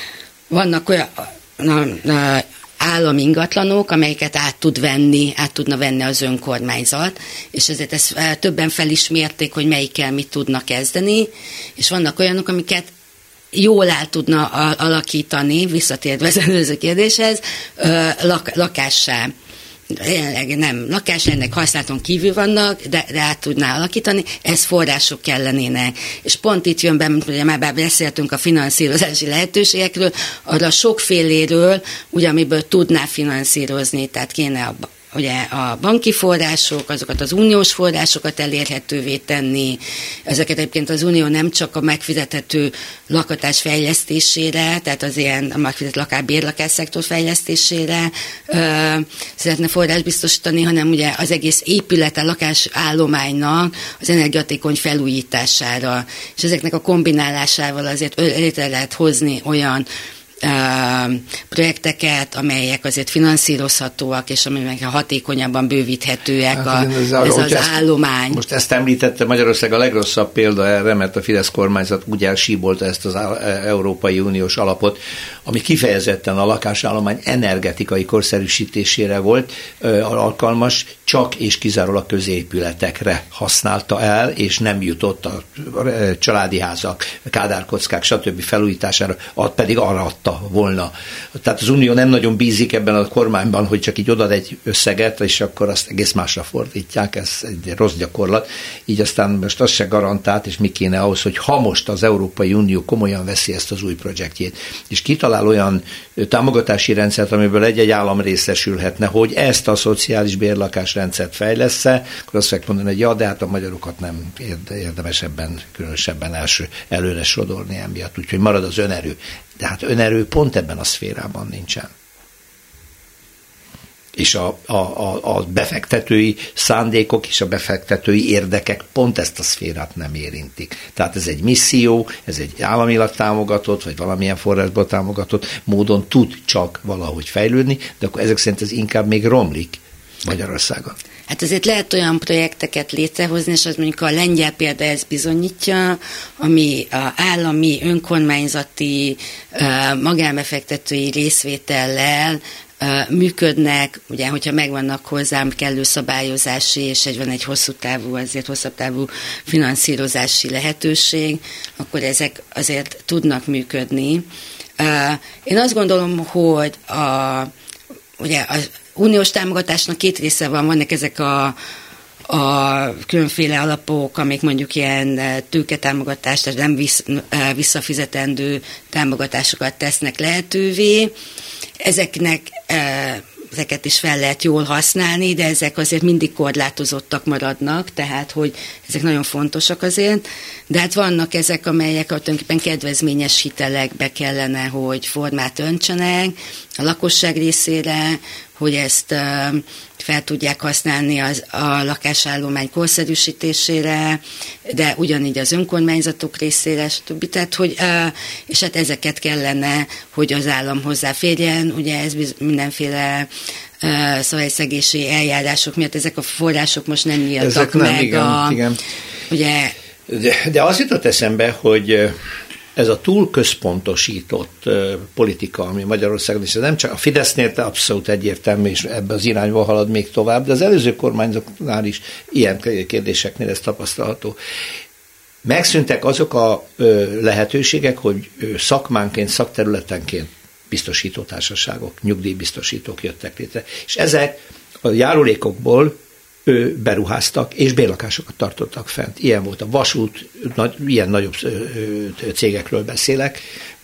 vannak olyan na, na, állami ingatlanok, amelyeket át tud venni, át tudna venni az önkormányzat, és ezért ezt többen felismerték, hogy melyikkel mit tudnak kezdeni, és vannak olyanok, amiket jól át tudna alakítani, visszatérve az előző kérdéshez, lak, lakássá. Jelenleg nem lakás, ennek használaton kívül vannak, de, de át tudná alakítani, ez források kellenének. És pont itt jön be, mint ugye már beszéltünk a finanszírozási lehetőségekről, arra sokféléről, ugye amiből tudná finanszírozni, tehát kéne a ugye a banki források, azokat az uniós forrásokat elérhetővé tenni. Ezeket egyébként az unió nem csak a megfizethető lakhatás fejlesztésére, tehát az ilyen a megfizetett lakás, bérlakás szektor fejlesztésére ö, szeretne forrás biztosítani, hanem ugye az egész épülete, lakásállománynak az energiahatékony felújítására. És ezeknek a kombinálásával azért létre lehet hozni olyan projekteket, amelyek azért finanszírozhatóak, és amelyek hatékonyabban bővíthetőek hát, a, ez, ez az ezt, állomány. Most ezt említette, Magyarország a legrosszabb példa erre, mert a Fidesz kormányzat úgy elsíbolta ezt az Európai Uniós alapot, ami kifejezetten a lakásállomány energetikai korszerűsítésére volt alkalmas, csak és kizárólag középületekre használta el, és nem jutott a családi házak, kádárkockák, stb. Felújítására, pedig arra adta volna. Tehát az Unió nem nagyon bízik ebben a kormányban, hogy csak így odad egy összeget, és akkor azt egész másra fordítják, ez egy rossz gyakorlat. Így aztán most az se garantált, és mi kéne ahhoz, hogy ha most az Európai Unió komolyan veszi ezt az új projektjét, és kitalál olyan támogatási rendszert, amiből egy-egy állam részesülhetne, hogy ezt a szociális bérlakás intelligens rendszert fejlesz-e, akkor azt fogják mondani, hogy ja, de hát a magyarokat nem érdemes ebben különösebben első előre sodorni emiatt, úgyhogy marad az önerő. De hát önerő pont ebben a szférában nincsen. És a, a, a, a befektetői szándékok és a befektetői érdekek pont ezt a szférát nem érintik. Tehát ez egy misszió, ez egy államilag támogatott, vagy valamilyen forrásból támogatott módon tud csak valahogy fejlődni, de akkor ezek szerint ez inkább még romlik Magyarországon. Hát azért lehet olyan projekteket létrehozni, és az mondjuk a lengyel példa ezt bizonyítja, ami a állami, önkormányzati, magánbefektetői részvétellel működnek, ugye, hogyha megvannak hozzám kellő szabályozási, és egy van egy hosszú távú, azért hosszabb távú finanszírozási lehetőség, akkor ezek azért tudnak működni. Én azt gondolom, hogy a, ugye az uniós támogatásnak két része van, vannak ezek a a különféle alapok, amik mondjuk ilyen tőketámogatást, tehát nem visszafizetendő támogatásokat tesznek lehetővé. Ezeknek ezeket is fel lehet jól használni, de ezek azért mindig korlátozottak maradnak, tehát hogy ezek nagyon fontosak azért, de hát vannak ezek, amelyek tulajdonképpen kedvezményes hitelekbe kellene, hogy formát öntsenek a lakosság részére, hogy ezt uh, fel tudják használni az, a lakásállomány korszerűsítésére, de ugyanígy az önkormányzatok részére, stb. Tehát, hogy, uh, és hát ezeket kellene, hogy az állam hozzáférjen, ugye ez biz- mindenféle uh, szabályszegési eljárások miatt ezek a források most nem nyíltak meg. Nem, igen, a, igen. Ugye, de, de az jutott eszembe, hogy ez a túl központosított uh, politika, ami Magyarországon is, ez nem csak a Fidesznél abszolút egyértelmű, és ebbe az irányba halad még tovább, de az előző kormányzatnál is ilyen kérdéseknél ez tapasztalható. Megszűntek azok a uh, lehetőségek, hogy uh, szakmánként, szakterületenként biztosítótársaságok, nyugdíjbiztosítók jöttek létre, és ezek a járulékokból ő beruháztak, és bérlakásokat tartottak fent. Ilyen volt a vasút, nagy, ilyen nagyobb cégekről beszélek,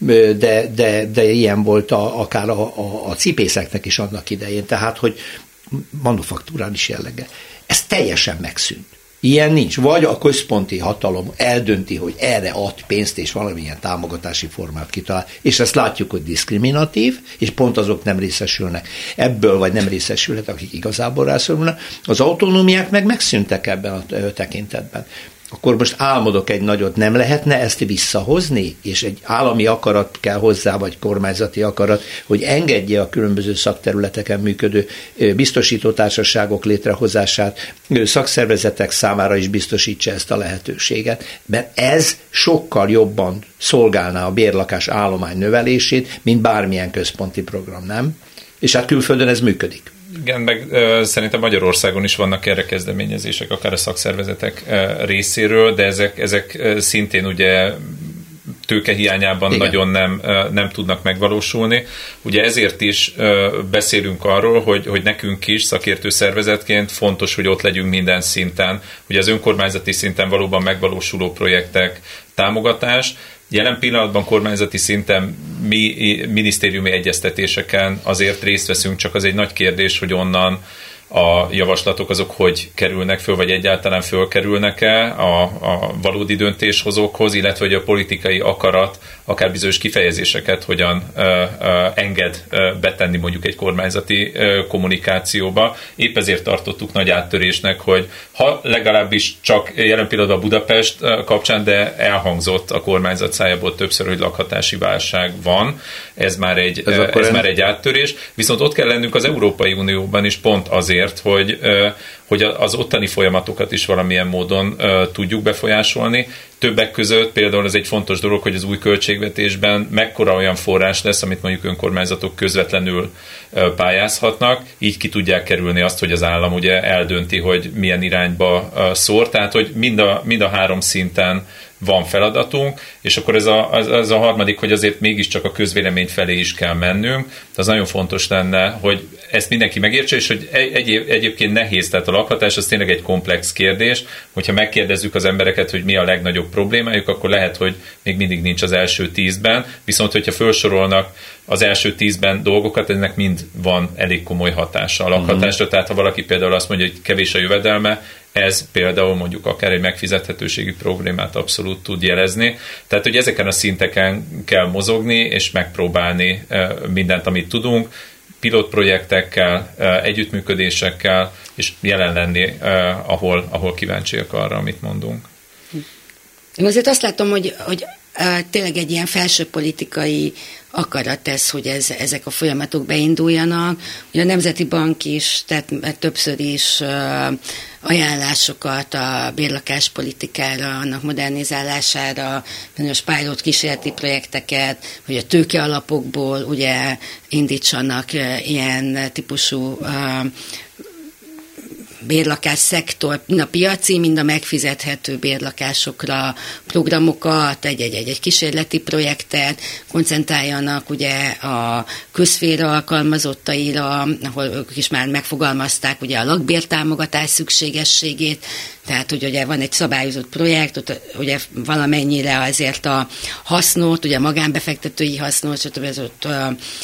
de, de, de ilyen volt a, akár a, a, a cipészeknek is annak idején, tehát, hogy manufakturális jellege. Ez teljesen megszűnt. Ilyen nincs. Vagy a központi hatalom eldönti, hogy erre ad pénzt, és valamilyen támogatási formát kitalál, és ezt látjuk, hogy diszkriminatív, és pont azok nem részesülnek ebből, vagy nem részesülnek, akik igazából rászorulnak. Az autonómiák meg megszűntek ebben a tekintetben. Akkor most álmodok egy nagyot, nem lehetne ezt visszahozni, és egy állami akarat kell hozzá, vagy kormányzati akarat, hogy engedje a különböző szakterületeken működő biztosítótársaságok létrehozását, szakszervezetek számára is biztosítsa ezt a lehetőséget, mert ez sokkal jobban szolgálná a bérlakás állomány növelését, mint bármilyen központi program, nem? És hát külföldön ez működik. Igen, meg uh, szerintem Magyarországon is vannak erre kezdeményezések, akár a szakszervezetek uh, részéről, de ezek, ezek uh, szintén ugye tőke hiányában igen. nagyon nem, uh, nem tudnak megvalósulni. Ugye ezért is uh, beszélünk arról, hogy, hogy nekünk is szakértő szervezetként fontos, hogy ott legyünk minden szinten. Ugye az önkormányzati szinten valóban megvalósuló projektek, támogatás. Jelen pillanatban kormányzati szinten mi minisztériumi egyeztetéseken azért részt veszünk, csak az egy nagy kérdés, hogy onnan a javaslatok azok hogy kerülnek föl, vagy egyáltalán fölkerülnek-e a, a valódi döntéshozókhoz, illetve hogy a politikai akarat akár bizonyos kifejezéseket hogyan ö, ö, enged ö, betenni mondjuk egy kormányzati ö, kommunikációba. Épp ezért tartottuk nagy áttörésnek, hogy ha legalábbis csak jelen pillanatban Budapest kapcsán, de elhangzott a kormányzat szájából többször, hogy lakhatási válság van. Ez már egy, ez ez már egy áttörés. Viszont ott kell lennünk az Európai Unióban is pont azért, hogy, hogy az ottani folyamatokat is valamilyen módon tudjuk befolyásolni. Többek között például ez egy fontos dolog, hogy az új költségvetésben mekkora olyan forrás lesz, amit mondjuk önkormányzatok közvetlenül pályázhatnak, így ki tudják kerülni azt, hogy az állam ugye eldönti, hogy milyen irányba szór, tehát hogy mind a, mind a három szinten van feladatunk, és akkor ez a, az, az a harmadik, hogy azért mégiscsak a közvélemény felé is kell mennünk. Az nagyon fontos lenne, hogy ezt mindenki megértse, és hogy egy, egyébként nehéz, tehát a lakhatás az tényleg egy komplex kérdés, hogyha megkérdezzük az embereket, hogy mi a legnagyobb problémájuk, akkor lehet, hogy még mindig nincs az első tízben, viszont hogyha felsorolnak az első tízben dolgokat, ennek mind van elég komoly hatása a lakhatásra, uh-huh. tehát ha valaki például azt mondja, hogy kevés a jövedelme, ez például mondjuk akár egy megfizethetőségi problémát abszolút tud jelezni. Tehát, hogy ezeken a szinteken kell mozogni, és megpróbálni mindent, amit tudunk, pilotprojektekkel, együttműködésekkel, és jelen lenni, ahol, ahol kíváncsiak arra, amit mondunk. Én azért azt látom, hogy, hogy tényleg egy ilyen felső politikai akarat ez, hogy ez, ezek a folyamatok beinduljanak. Ugye a Nemzeti Bank is, tehát többször is ajánlásokat a bérlakáspolitikára, annak modernizálására, bizonyos pilot kísérleti projekteket, hogy a tőkealapokból ugye indítsanak ilyen típusú bérlakás szektor, mind a piaci, mind a megfizethető bérlakásokra programokat, egy-egy kísérleti projektet, koncentráljanak ugye a közszféra alkalmazottaira, ahol ők is már megfogalmazták ugye a lakbértámogatás szükségességét, tehát hogy ugye van egy szabályozott projekt, ott ugye valamennyire azért a hasznot, ugye a magánbefektetői hasznot, stb. Ott uh,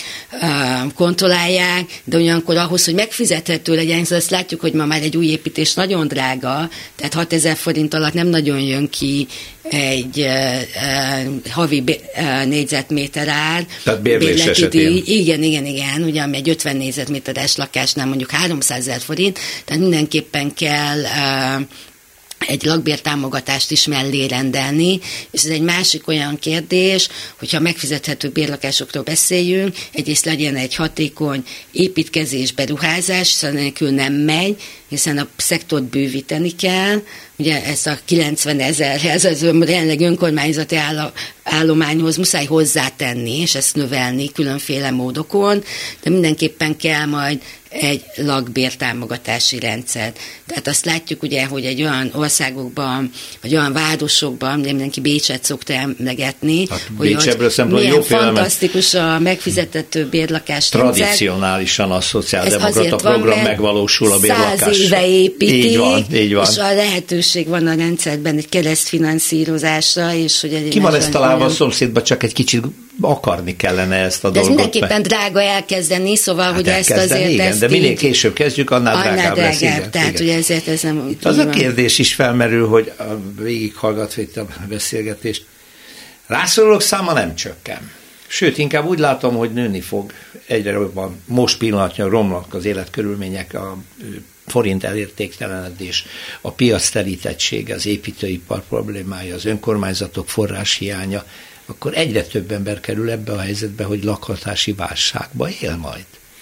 uh, kontrollálják, de olyankor ahhoz, hogy megfizethető legyen, szóval azt látjuk, hogy ma már egy új építés nagyon drága, tehát hatezer forint alatt nem nagyon jön ki egy uh, uh, havi uh, négyzetméter ár. Tehát bérlés esetén. Igen, igen, igen, ugye ami egy ötven négyzetméteres lakásnál mondjuk háromszázezer forint, tehát mindenképpen kell uh, egy lakbértámogatást is mellé rendelni, és ez egy másik olyan kérdés, hogyha megfizethető bérlakásokról beszéljünk, egyrészt legyen egy hatékony építkezés, beruházás, szóval nélkül nem megy, hiszen a szektort bővíteni kell, ugye ezt a kilencven ezerhez, az jelenleg önkormányzati állományhoz muszáj hozzátenni, és ezt növelni különféle módokon, de mindenképpen kell majd egy lakbértámogatási rendszer. Tehát azt látjuk ugye, hogy egy olyan országokban, vagy olyan városokban, de mindenki Bécset szokta emlegetni, hát hogy, hogy milyen jó fantasztikus a megfizethető bérlakás rendszer. Tradicionálisan a szociáldemokrata program megvalósul a bérlakás. Száz éve építik, így van, így van. És a lehetőség van a rendszerben egy keresztfinanszírozásra, és hogy egy ki van ezt találva a szomszédban, csak egy kicsit akarni kellene ezt a de dolgot. De ez mindenképpen drága elkezdeni, szóval, hát hogy ezt azért... Igen, ezt de minél így, később kezdjük, annál, annál drágább, drágább lesz. Igen, tehát igen. ugye ezért ez nem... Itt az a kérdés is felmerül, hogy végighallgatva itt a beszélgetést, rászorulók száma nem csökken. Sőt, inkább úgy látom, hogy nőni fog egyre jobban. Most pillanatnyilag romlanak az életkörülmények, a forint elértéktelenedés, a piac telítettsége, az építőipar problémája, az önkormányzatok forráshiánya, akkor egyre több ember kerül ebbe a helyzetbe, hogy lakhatási válságba él majd.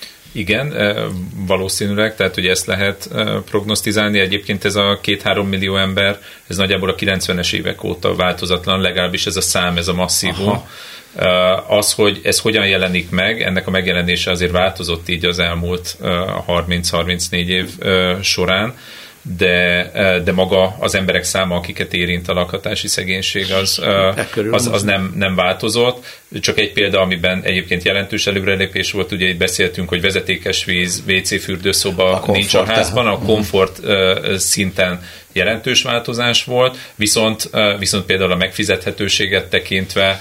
Igen, valószínűleg, tehát ugye ezt lehet prognosztizálni. Egyébként ez a két-három millió ember, ez nagyjából a kilencvenes évek óta változatlan, legalábbis ez a szám, ez a masszívum. Aha. Az, hogy ez hogyan jelenik meg, ennek a megjelenése azért változott így az elmúlt harminc-harmincnégy év során, de, de maga az emberek száma, akiket érint a lakhatási szegénység, az, az, az nem, nem változott. Csak egy példa, amiben egyébként jelentős előrelépés volt, ugye itt beszéltünk, hogy vezetékes víz, vé cé, fürdőszoba a nincs a házban, a komfort szinten jelentős változás volt, viszont, viszont például a megfizethetőséget tekintve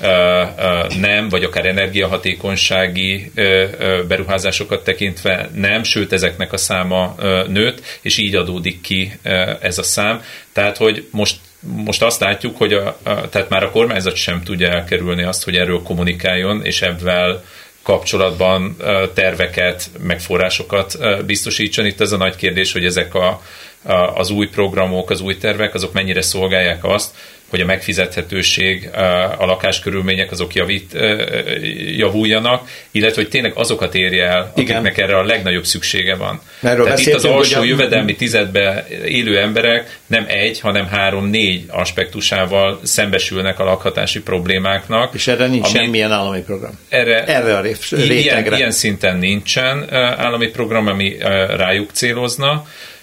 nem, vagy akár energiahatékonysági beruházásokat tekintve nem, sőt ezeknek a száma nőtt, és így adódik ki ez a szám. Tehát, hogy most Most azt látjuk, hogy a, a, tehát már a kormányzat sem tudja elkerülni azt, hogy erről kommunikáljon, és ebben kapcsolatban terveket, meg forrásokat biztosítson. Itt ez a nagy kérdés, hogy ezek a, a, az új programok, az új tervek, azok mennyire szolgálják azt, hogy a megfizethetőség, a lakáskörülmények azok javít, javuljanak, illetve hogy tényleg azokat érje el, akiknek erre a legnagyobb szüksége van. Erről Tehát itt az alsó a... jövedelmi tizedbe élő emberek nem egy, hanem három-négy aspektusával szembesülnek a lakhatási problémáknak. És erre nincs semmilyen állami program? Erre, erre a rétegre? Ilyen, ilyen szinten nincsen állami program, ami rájuk célozna.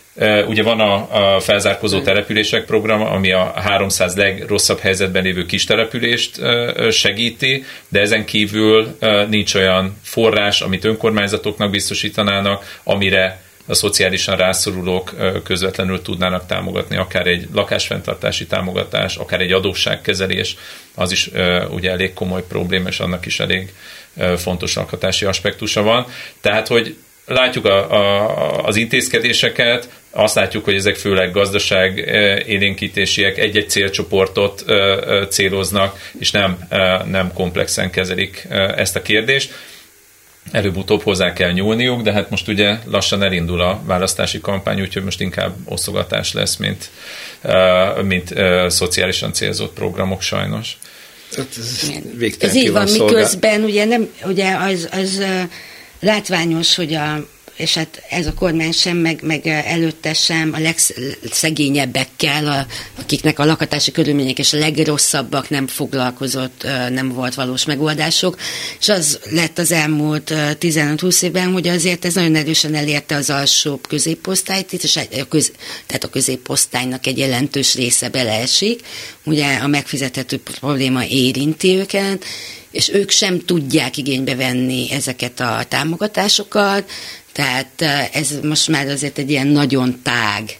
Ugye van a, a felzárkózó települések program, ami a háromszáz legrosszabb helyzetben lévő kis települést segíti, de ezen kívül nincs olyan forrás, amit önkormányzatoknak biztosítanának, amire a szociálisan rászorulók közvetlenül tudnának támogatni, akár egy lakásfenntartási támogatás, akár egy adósságkezelés, az is ugye elég komoly probléma, és annak is elég fontos lakhatási aspektusa van. Tehát, hogy látjuk a, a, az intézkedéseket, azt látjuk, hogy ezek főleg gazdaság élénkítésiek, egy-egy célcsoportot céloznak, és nem, nem komplexen kezelik ezt a kérdést. Előbb-utóbb hozzá kell nyúlniuk, de hát most ugye lassan elindul a választási kampány, úgyhogy most inkább osztogatás lesz, mint, mint szociálisan célzott programok sajnos. Ez, ez így van, miközben ugye, nem, ugye az, az látványos, hogy a és hát ez a kormány sem, meg, meg előtte sem a legszegényebbekkel, a, akiknek a lakhatási körülmények és a legrosszabbak nem foglalkozott, nem volt valós megoldások, és az lett az elmúlt tizenöt-húsz évben, hogy azért ez nagyon erősen elérte az alsóbb középosztályt, és a köz, tehát a középosztálynak egy jelentős része beleesik, ugye a megfizethető probléma érinti őket, és ők sem tudják igénybe venni ezeket a támogatásokat, tehát ez most már azért egy ilyen nagyon tág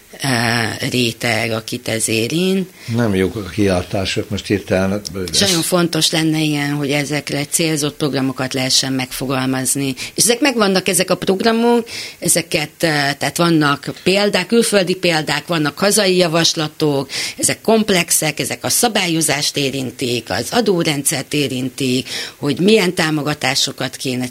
réteg, akit ez érint. Nem jók a kiáltások, most hirtelen. És nagyon fontos lenne ilyen, hogy ezekre célzott programokat lehessen megfogalmazni. És ezek megvannak, ezek a programok, ezeket, tehát vannak példák, külföldi példák, vannak hazai javaslatok, ezek komplexek, ezek a szabályozást érintik, az adórendszert érintik, hogy milyen támogatásokat kéne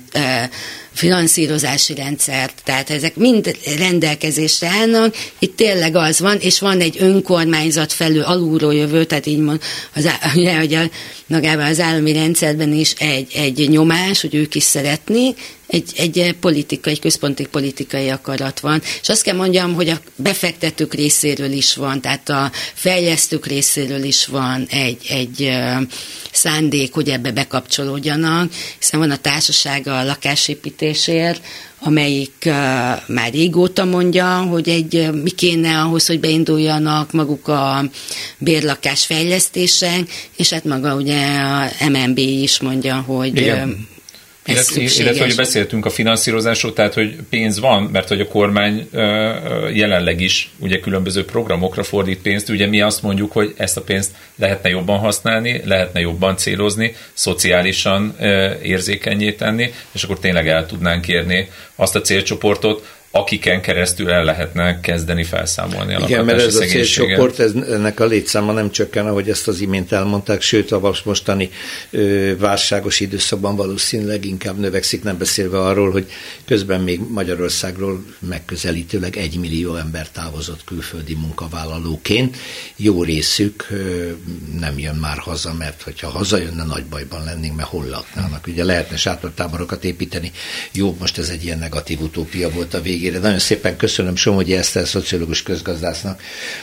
finanszírozási rendszert, tehát ezek mind rendelkezésre állnak, itt tényleg az van, és van egy önkormányzat felül alulról jövő, tehát így mond, az, ugye, hogy a, magában az állami rendszerben is egy, egy nyomás, hogy ők is szeretnék, egy, egy politikai, központi politikai akarat van. És azt kell mondjam, hogy a befektetők részéről is van, tehát a fejlesztők részéről is van egy, egy szándék, hogy ebbe bekapcsolódjanak, hiszen van a társasága a lakásépítésért, amelyik uh, már régóta mondja, hogy egy, mi kéne ahhoz, hogy beinduljanak maguk a bérlakás fejlesztések, és hát maga ugye a em en bé is mondja, hogy igen. Illetve, illetve, hogy beszéltünk a finanszírozásról, tehát, hogy pénz van, mert hogy a kormány jelenleg is ugye különböző programokra fordít pénzt, ugye mi azt mondjuk, hogy ezt a pénzt lehetne jobban használni, lehetne jobban célozni, szociálisan érzékenyé tenni, és akkor tényleg el tudnánk érni azt a célcsoportot, akiken keresztül el lehetne kezdeni felszámolni a lakhatási szegénységet. Igen, mert ez a célcsoport, ez, ennek a létszáma nem csökken, ahogy ezt az imént elmondták, sőt a mostani ö, válságos időszakban valószínűleg inkább növekszik, nem beszélve arról, hogy közben még Magyarországról megközelítőleg egy millió ember távozott külföldi munkavállalóként. Jó részük ö, nem jön már haza, mert hogyha hazajönne, nagy bajban lennénk, mert hol laknának. Ugye lehetne sátortáborokat építeni. Jó, most ez egy ilyen negatív utópia volt a végén. Nagyon szépen köszönöm Somogyi Eszter szociológus közgazdásznak,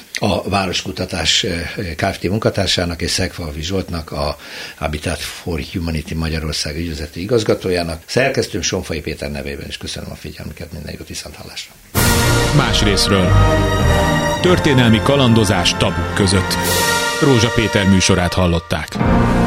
a Városkutatás Kft. Munkatársának és Szegfalvi Zsoltnak, a Habitat for Humanity Magyarország ügyvezető igazgatójának. Szerkesztőm Sonfai Péter nevében is köszönöm a figyelmüket, minden jót, viszonthallásra. Más részről. Történelmi kalandozás tabuk között. Rózsa Péter műsorát hallották.